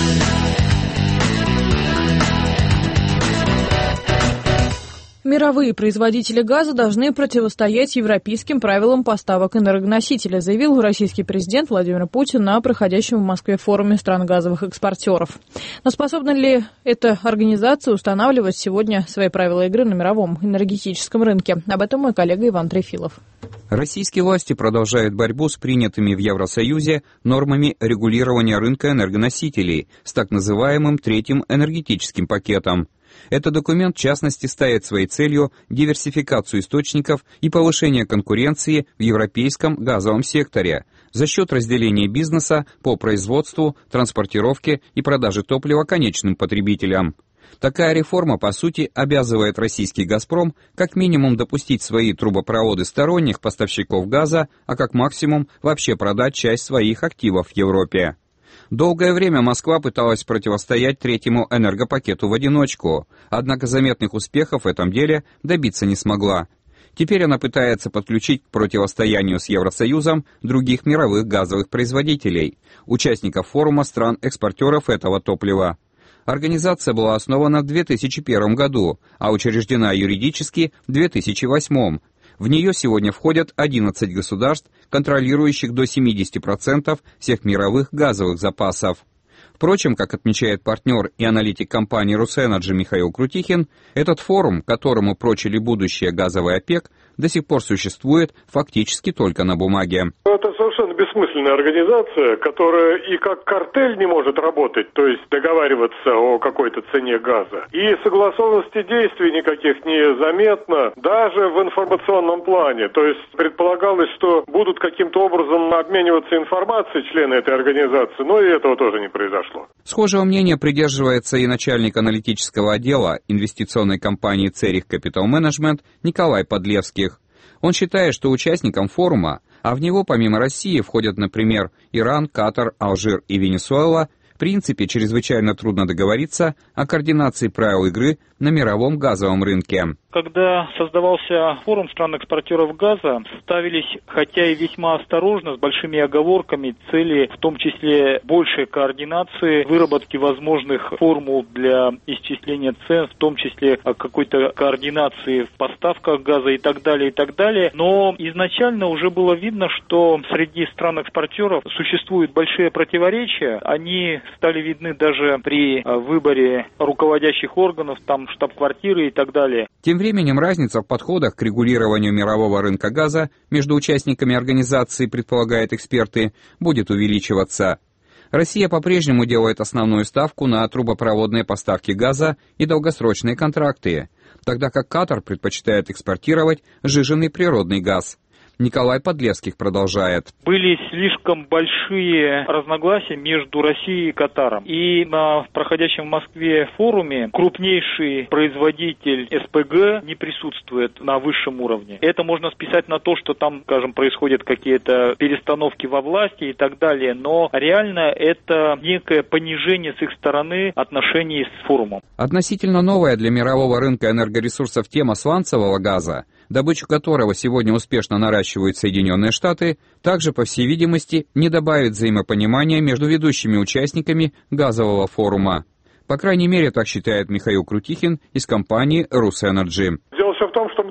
S1: Мировые производители газа должны противостоять европейским правилам поставок энергоносителя, заявил российский президент Владимир Путин на проходящем в Москве форуме стран газовых экспортеров. Но способна ли эта организация устанавливать сегодня свои правила игры на мировом энергетическом рынке? Об этом мой коллега Иван Трефилов.
S18: Российские власти продолжают борьбу с принятыми в Евросоюзе нормами регулирования рынка энергоносителей с так называемым третьим энергетическим пакетом. Этот документ, в частности, ставит своей целью диверсификацию источников и повышение конкуренции в европейском газовом секторе за счет разделения бизнеса по производству, транспортировке и продаже топлива конечным потребителям. Такая реформа, по сути, обязывает российский «Газпром» как минимум допустить свои трубопроводы сторонних поставщиков газа, а как максимум вообще продать часть своих активов в Европе. Долгое время Москва пыталась противостоять третьему энергопакету в одиночку, однако заметных успехов в этом деле добиться не смогла. Теперь она пытается подключить к противостоянию с Евросоюзом других мировых газовых производителей, участников форума стран-экспортеров этого топлива. Организация была основана в две тысячи первом году, а учреждена юридически в две тысячи восьмом. В нее сегодня входят одиннадцать государств, контролирующих до семидесяти процентов всех мировых газовых запасов. Впрочем, как отмечает партнер и аналитик компании «Русэнерджи» Михаил Крутихин, этот форум, которому прочили будущее газовый ОПЕК, до сих пор существует фактически только на бумаге.
S19: Это совершенно бессмысленная организация, которая и как картель не может работать, то есть договариваться о какой-то цене газа. И согласованности действий никаких не заметно, даже в информационном плане. То есть предполагалось, что будут каким-то образом обмениваться информацией члены этой организации, но и этого тоже не произошло.
S18: Схожего мнения придерживается и начальник аналитического отдела инвестиционной компании «Церих Капитал Менеджмент» Николай Подлевский. Он считает, что участникам форума, а в него помимо России входят, например, Иран, Катар, Алжир и Венесуэла, в принципе чрезвычайно трудно договориться о координации правил игры на мировом газовом рынке.
S20: Когда создавался форум стран-экспортеров газа, ставились, хотя и весьма осторожно, с большими оговорками, цели, в том числе большей координации, выработки возможных формул для исчисления цен, в том числе какой-то координации в поставках газа и так далее, и так далее. Но изначально уже было видно, что среди стран-экспортеров существуют большие противоречия. Они стали видны даже при выборе руководящих органов, там штаб-квартиры и так далее.
S18: Тем временем разница в подходах к регулированию мирового рынка газа между участниками организации, предполагают эксперты, будет увеличиваться. Россия по-прежнему делает основную ставку на трубопроводные поставки газа и долгосрочные контракты, тогда как Катар предпочитает экспортировать сжиженный природный газ. Николай Подлевский продолжает.
S20: Были слишком большие разногласия между Россией и Катаром. И на проходящем в Москве форуме крупнейший производитель эс пэ гэ не присутствует на высшем уровне. Это можно списать на то, что там, скажем, происходят какие-то перестановки во власти и так далее. Но реально это некое понижение с их стороны отношений с форумом.
S18: Относительно новая для мирового рынка энергоресурсов тема сланцевого газа, добычу которого сегодня успешно наращивают Соединенные Штаты, также, по всей видимости, не добавит взаимопонимания между ведущими участниками газового форума. По крайней мере, так считает Михаил Крутихин из компании «Русэнерджи».
S19: Дело все в том, что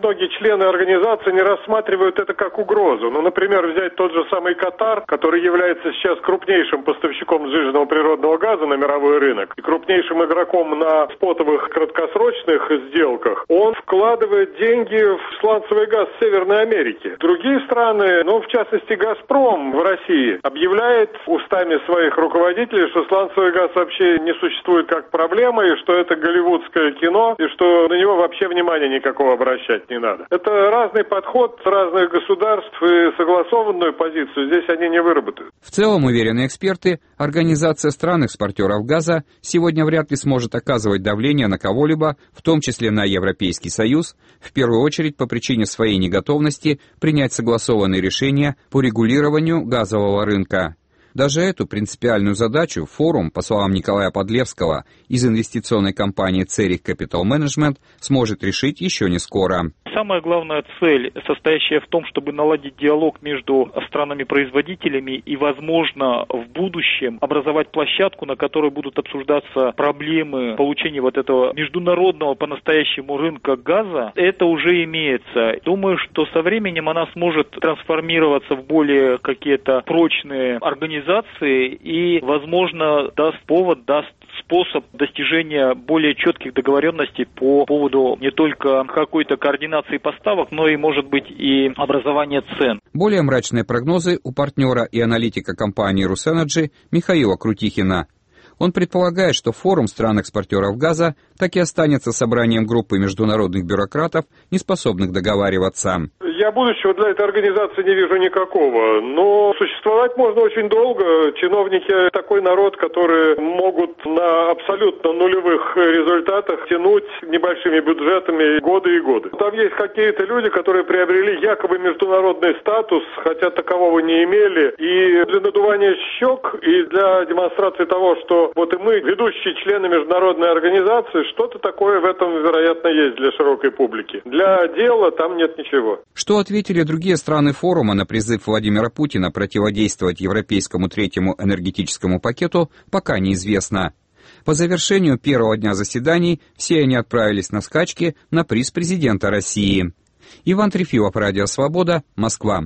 S19: многие члены организации не рассматривают это как угрозу. Ну, например, взять тот же самый Катар, который является сейчас крупнейшим поставщиком сжиженного природного газа на мировой рынок и крупнейшим игроком на спотовых краткосрочных сделках. Он вкладывает деньги в сланцевый газ Северной Америки. Другие страны, ну, в частности, «Газпром» в России объявляет устами своих руководителей, что сланцевый газ вообще не существует как проблема, и что это голливудское кино, и что на него вообще внимания никакого обращать не надо. Это разный подход разных государств, и согласованную позицию здесь они не выработают.
S18: В целом, уверены эксперты, Организация стран-экспортеров газа сегодня вряд ли сможет оказывать давление на кого-либо, в том числе на Европейский Союз, в первую очередь по причине своей неготовности принять согласованные решения по регулированию газового рынка. Даже эту принципиальную задачу форум, по словам Николая Подлевского, из инвестиционной компании Церих Capital Management, сможет решить еще не скоро.
S20: Самая главная цель, состоящая в том, чтобы наладить диалог между странами-производителями и, возможно, в будущем образовать площадку, на которой будут обсуждаться проблемы получения вот этого международного по-настоящему рынка газа, это уже имеется. Думаю, что со временем она сможет трансформироваться в более какие-то прочные организации и, возможно, даст повод, даст способ достижения более четких договоренностей по поводу не только какой-то координации поставок, но и, может быть, и образования цен.
S18: Более мрачные прогнозы у партнера и аналитика компании «Русэнерджи» Михаила Крутихина. Он предполагает, что форум стран-экспортеров газа так и останется собранием группы международных бюрократов, не способных договариваться.
S19: Я будущего для этой организации не вижу никакого, но существовать можно очень долго. Чиновники – такой народ, которые могут на абсолютно нулевых результатах тянуть небольшими бюджетами годы и годы. Там есть какие-то люди, которые приобрели якобы международный статус, хотя такового не имели. И для надувания щек, и для демонстрации того, что вот и мы, ведущие члены международной организации, что-то такое в этом, вероятно, есть для широкой публики. Для дела там нет ничего.
S18: Что ответили другие страны форума на призыв Владимира Путина противодействовать европейскому третьему энергетическому пакету, пока неизвестно. По завершению первого дня заседаний все они отправились на скачки на приз президента России. Иван Трефилов, Радио Свобода, Москва.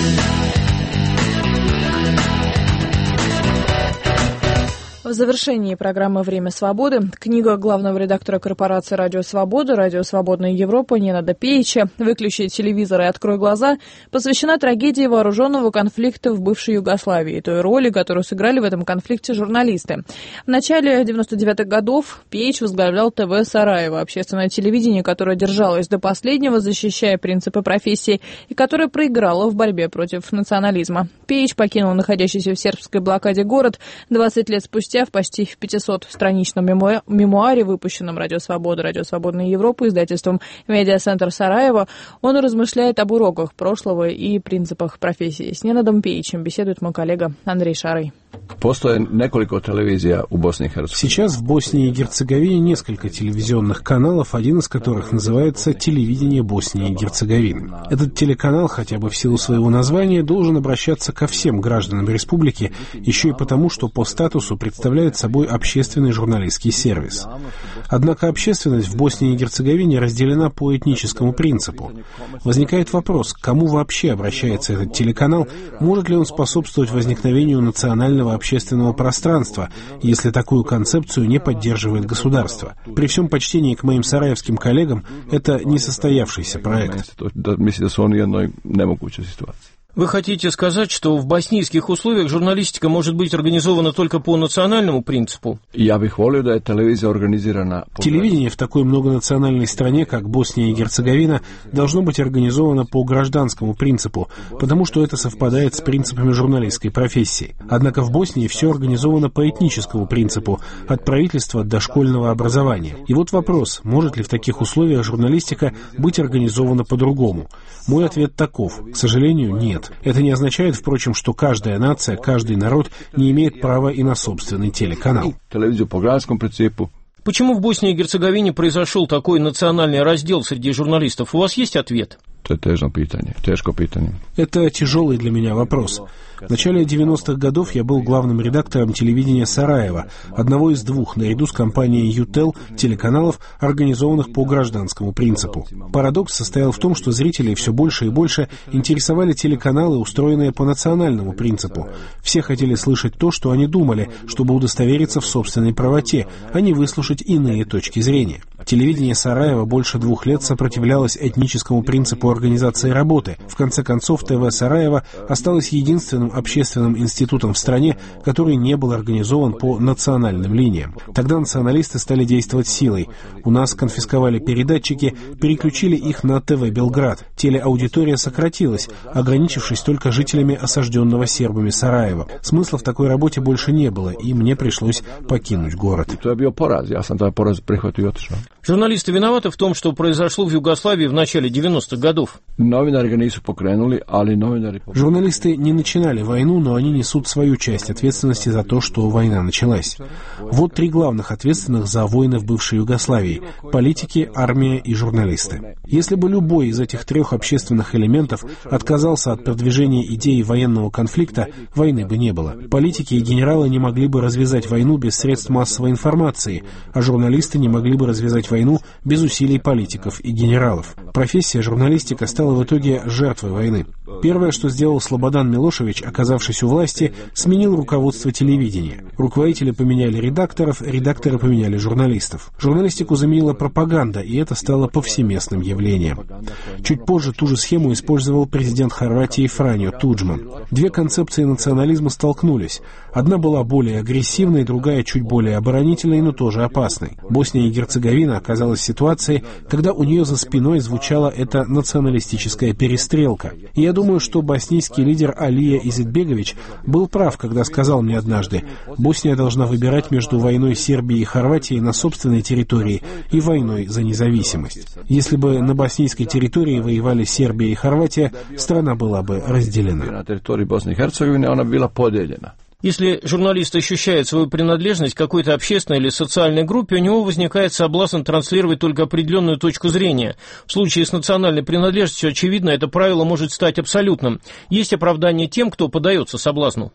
S1: В завершении программы «Время свободы» книга главного редактора корпорации «Радио Свобода», «Радио Свободная Европа» Ненада Пеича «Выключи телевизор и открой глаза» посвящена трагедии вооруженного конфликта в бывшей Югославии и той роли, которую сыграли в этом конфликте журналисты. В начале девяносто девятых годов Пеич возглавлял ТВ Сараево, общественное телевидение, которое держалось до последнего, защищая принципы профессии, и которое проиграло в борьбе против национализма. Пеич покинул находящийся в сербской блокаде город двадцать лет спустя в почти в пятисотстраничном мемуа- мемуаре, выпущенном «Радио Свобода», «Радио Свободная Европа», издательством «Медиа-центр Сараево», он размышляет об уроках прошлого и принципах профессии. С Ненадом Пеичем беседует мой коллега Андрей Шарый.
S21: Сейчас в Боснии и Герцеговине несколько телевизионных каналов, один из которых называется «Телевидение Боснии и Герцеговины». Этот телеканал, хотя бы в силу своего названия, должен обращаться ко всем гражданам республики, еще и потому, что по статусу представляет собой общественный журналистский сервис. Однако общественность в Боснии и Герцеговине разделена по этническому принципу. Возникает вопрос, к кому вообще обращается этот телеканал, может ли он способствовать возникновению национального общественного пространства, если такую концепцию не поддерживает государство. При всем почтении к моим сараевским коллегам, это несостоявшийся проект.
S22: Вы хотите сказать, что в боснийских условиях журналистика может быть организована только по национальному принципу?
S21: Телевидение в такой многонациональной стране, как Босния и Герцеговина, должно быть организовано по гражданскому принципу, потому что это совпадает с принципами журналистской профессии. Однако в Боснии все организовано по этническому принципу, от правительства до школьного образования. И вот вопрос, может ли в таких условиях журналистика быть организована по-другому? Мой ответ таков: к сожалению, нет. Это не означает, впрочем, что каждая нация, каждый народ не имеет права и на собственный телеканал.
S22: Почему в Боснии и Герцеговине произошел такой национальный раздел среди журналистов? У вас есть ответ?
S21: Это тяжелый для меня вопрос. В начале девяностых годов я был главным редактором телевидения Сараева, одного из двух, наряду с компанией ЮТЕЛ, телеканалов, организованных по гражданскому принципу. Парадокс состоял в том, что зрителей все больше и больше интересовали телеканалы, устроенные по национальному принципу. Все хотели слышать то, что они думали, чтобы удостовериться в собственной правоте, а не выслушать иные точки зрения. Телевидение Сараева больше двух лет сопротивлялось этническому принципу организации работы. В конце концов, ТВ Сараева осталось единственным общественным институтом в стране, который не был организован по национальным линиям. Тогда националисты стали действовать силой. У нас конфисковали передатчики, переключили их на ТВ Белград. Телеаудитория сократилась, ограничившись только жителями осажденного сербами Сараева. Смысла в такой работе больше не было, и мне пришлось покинуть город.
S22: Журналисты виноваты в том, что произошло в Югославии в начале девяностых годов?
S21: Журналисты не начинали войну, но они несут свою часть ответственности за то, что война началась. Вот три главных ответственных за войны в бывшей Югославии – политики, армия и журналисты. Если бы любой из этих трех общественных элементов отказался от продвижения идеи военного конфликта, войны бы не было. Политики и генералы не могли бы развязать войну без средств массовой информации, а журналисты не могли бы развязать войну без усилий политиков и генералов. Профессия журналистика стала в итоге жертвой войны. Первое, что сделал Слободан Милошевич, оказавшись у власти, сменил руководство телевидения. Руководители поменяли редакторов, редакторы поменяли журналистов. Журналистику заменила пропаганда, и это стало повсеместным явлением. Чуть позже ту же схему использовал президент Хорватии Франьо Туджман. Две концепции национализма столкнулись. Одна была более агрессивной, другая чуть более оборонительной, но тоже опасной. Босния и Герцеговина оказалась в ситуации, когда у нее за спиной звучала эта националистическая перестрелка. И я думаю, что боснийский лидер Алия Изетбегович был прав, когда сказал мне однажды: Босния должна выбирать между войной Сербии и Хорватии на собственной территории и войной за независимость. Если бы на боснийской территории воевали Сербия и Хорватия, страна была бы разделена.
S22: Если журналист ощущает свою принадлежность к какой-то общественной или социальной группе, у него возникает соблазн транслировать только определенную точку зрения. В случае с национальной принадлежностью, очевидно, это правило может стать абсолютным. Есть оправдание тем, кто поддается соблазну.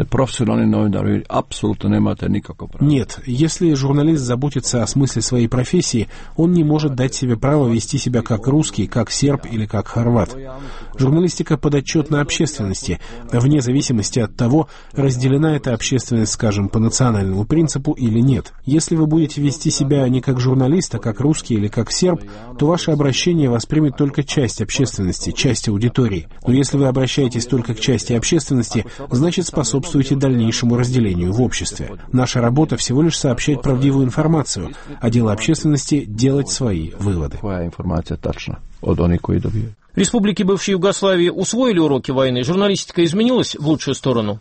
S21: Нет, если журналист заботится о смысле своей профессии, он не может дать себе право вести себя как русский, как серб или как хорват. Журналистика подотчетна общественности, вне зависимости от того, разделяется эта общественность, скажем, по национальному принципу или нет. Если вы будете вести себя не как журналист, а как русский или как серб, то ваше обращение воспримет только часть общественности, часть аудитории. Но если вы обращаетесь только к части общественности, значит способствуете дальнейшему разделению в обществе. Наша работа всего лишь сообщать правдивую информацию, а дело общественности — делать свои выводы.
S22: Республики бывшей Югославии усвоили уроки войны? Журналистика изменилась в лучшую сторону?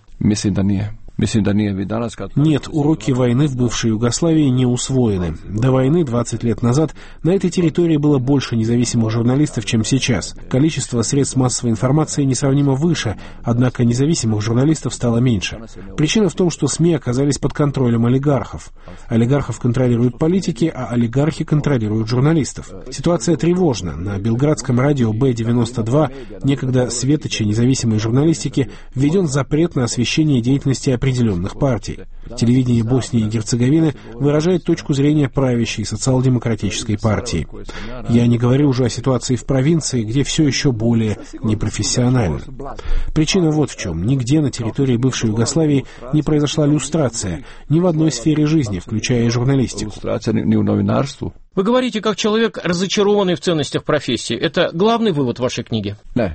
S21: Нет, уроки войны в бывшей Югославии не усвоены. До войны, двадцать лет назад, на этой территории было больше независимых журналистов, чем сейчас. Количество средств массовой информации несравнимо выше, однако независимых журналистов стало меньше. Причина в том, что СМИ оказались под контролем олигархов. Олигархов контролируют политики, а олигархи контролируют журналистов. Ситуация тревожна. На белградском радио Бэ девяносто два, некогда светоче независимой журналистики, введен запрет на освещение деятельности определенных определенных партий. Телевидение Боснии и Герцеговины выражает точку зрения правящей социал-демократической партии. Я не говорю уже о ситуации в провинции, где все еще более непрофессионально. Причина вот в чем. Нигде на территории бывшей Югославии не произошла люстрация, ни в одной сфере жизни, включая и журналистику.
S22: Вы говорите, как человек, разочарованный в ценностях профессии. Это главный вывод вашей книги?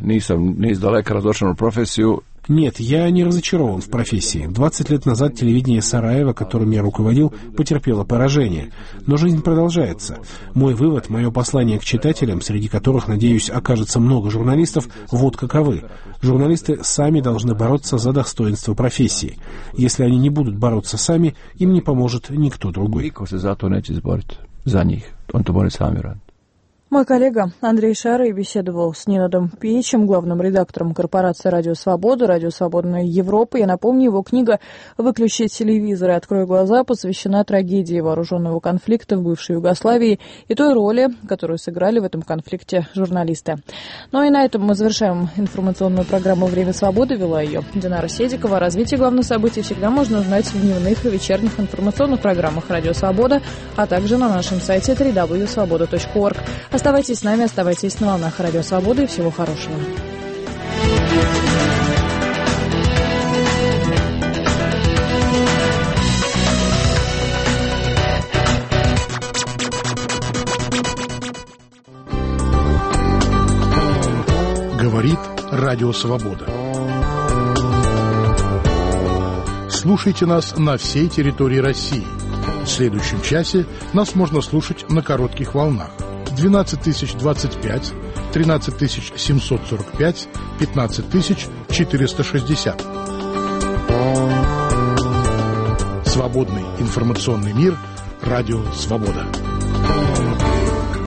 S21: Нет, я не разочарован в профессии. двадцать лет назад телевидение Сараева, которым я руководил, потерпело поражение. Но жизнь продолжается. Мой вывод, мое послание к читателям, среди которых, надеюсь, окажется много журналистов, вот каковы. Журналисты сами должны бороться за достоинство профессии. Если они не будут бороться сами, им не поможет никто другой.
S1: Мой коллега Андрей Шарый беседовал с Нинадом Пеичем, главным редактором корпорации «Радио Свобода», «Радио Свободная Европа». Я напомню, его книга «Выключи телевизор и открой глаза» посвящена трагедии вооруженного конфликта в бывшей Югославии и той роли, которую сыграли в этом конфликте журналисты. Ну и на этом мы завершаем информационную программу «Время свободы». Вела ее Динара Седикова. Развитие главных событий всегда можно узнать в дневных и вечерних информационных программах «Радио Свобода», а также на нашем сайте дабл ю дабл ю дабл ю точка свобода точка орг. Оставайтесь с нами, оставайтесь на волнах Радио Свободы и всего хорошего.
S2: Говорит Радио Свобода. Слушайте нас на всей территории России. В следующем часе нас можно слушать на коротких волнах. двенадцать тысяч двадцать пять, тринадцать тысяч семьсот сорок пять, пятнадцать тысяч четыреста шестьдесят. Свободный информационный мир. Радио Свобода.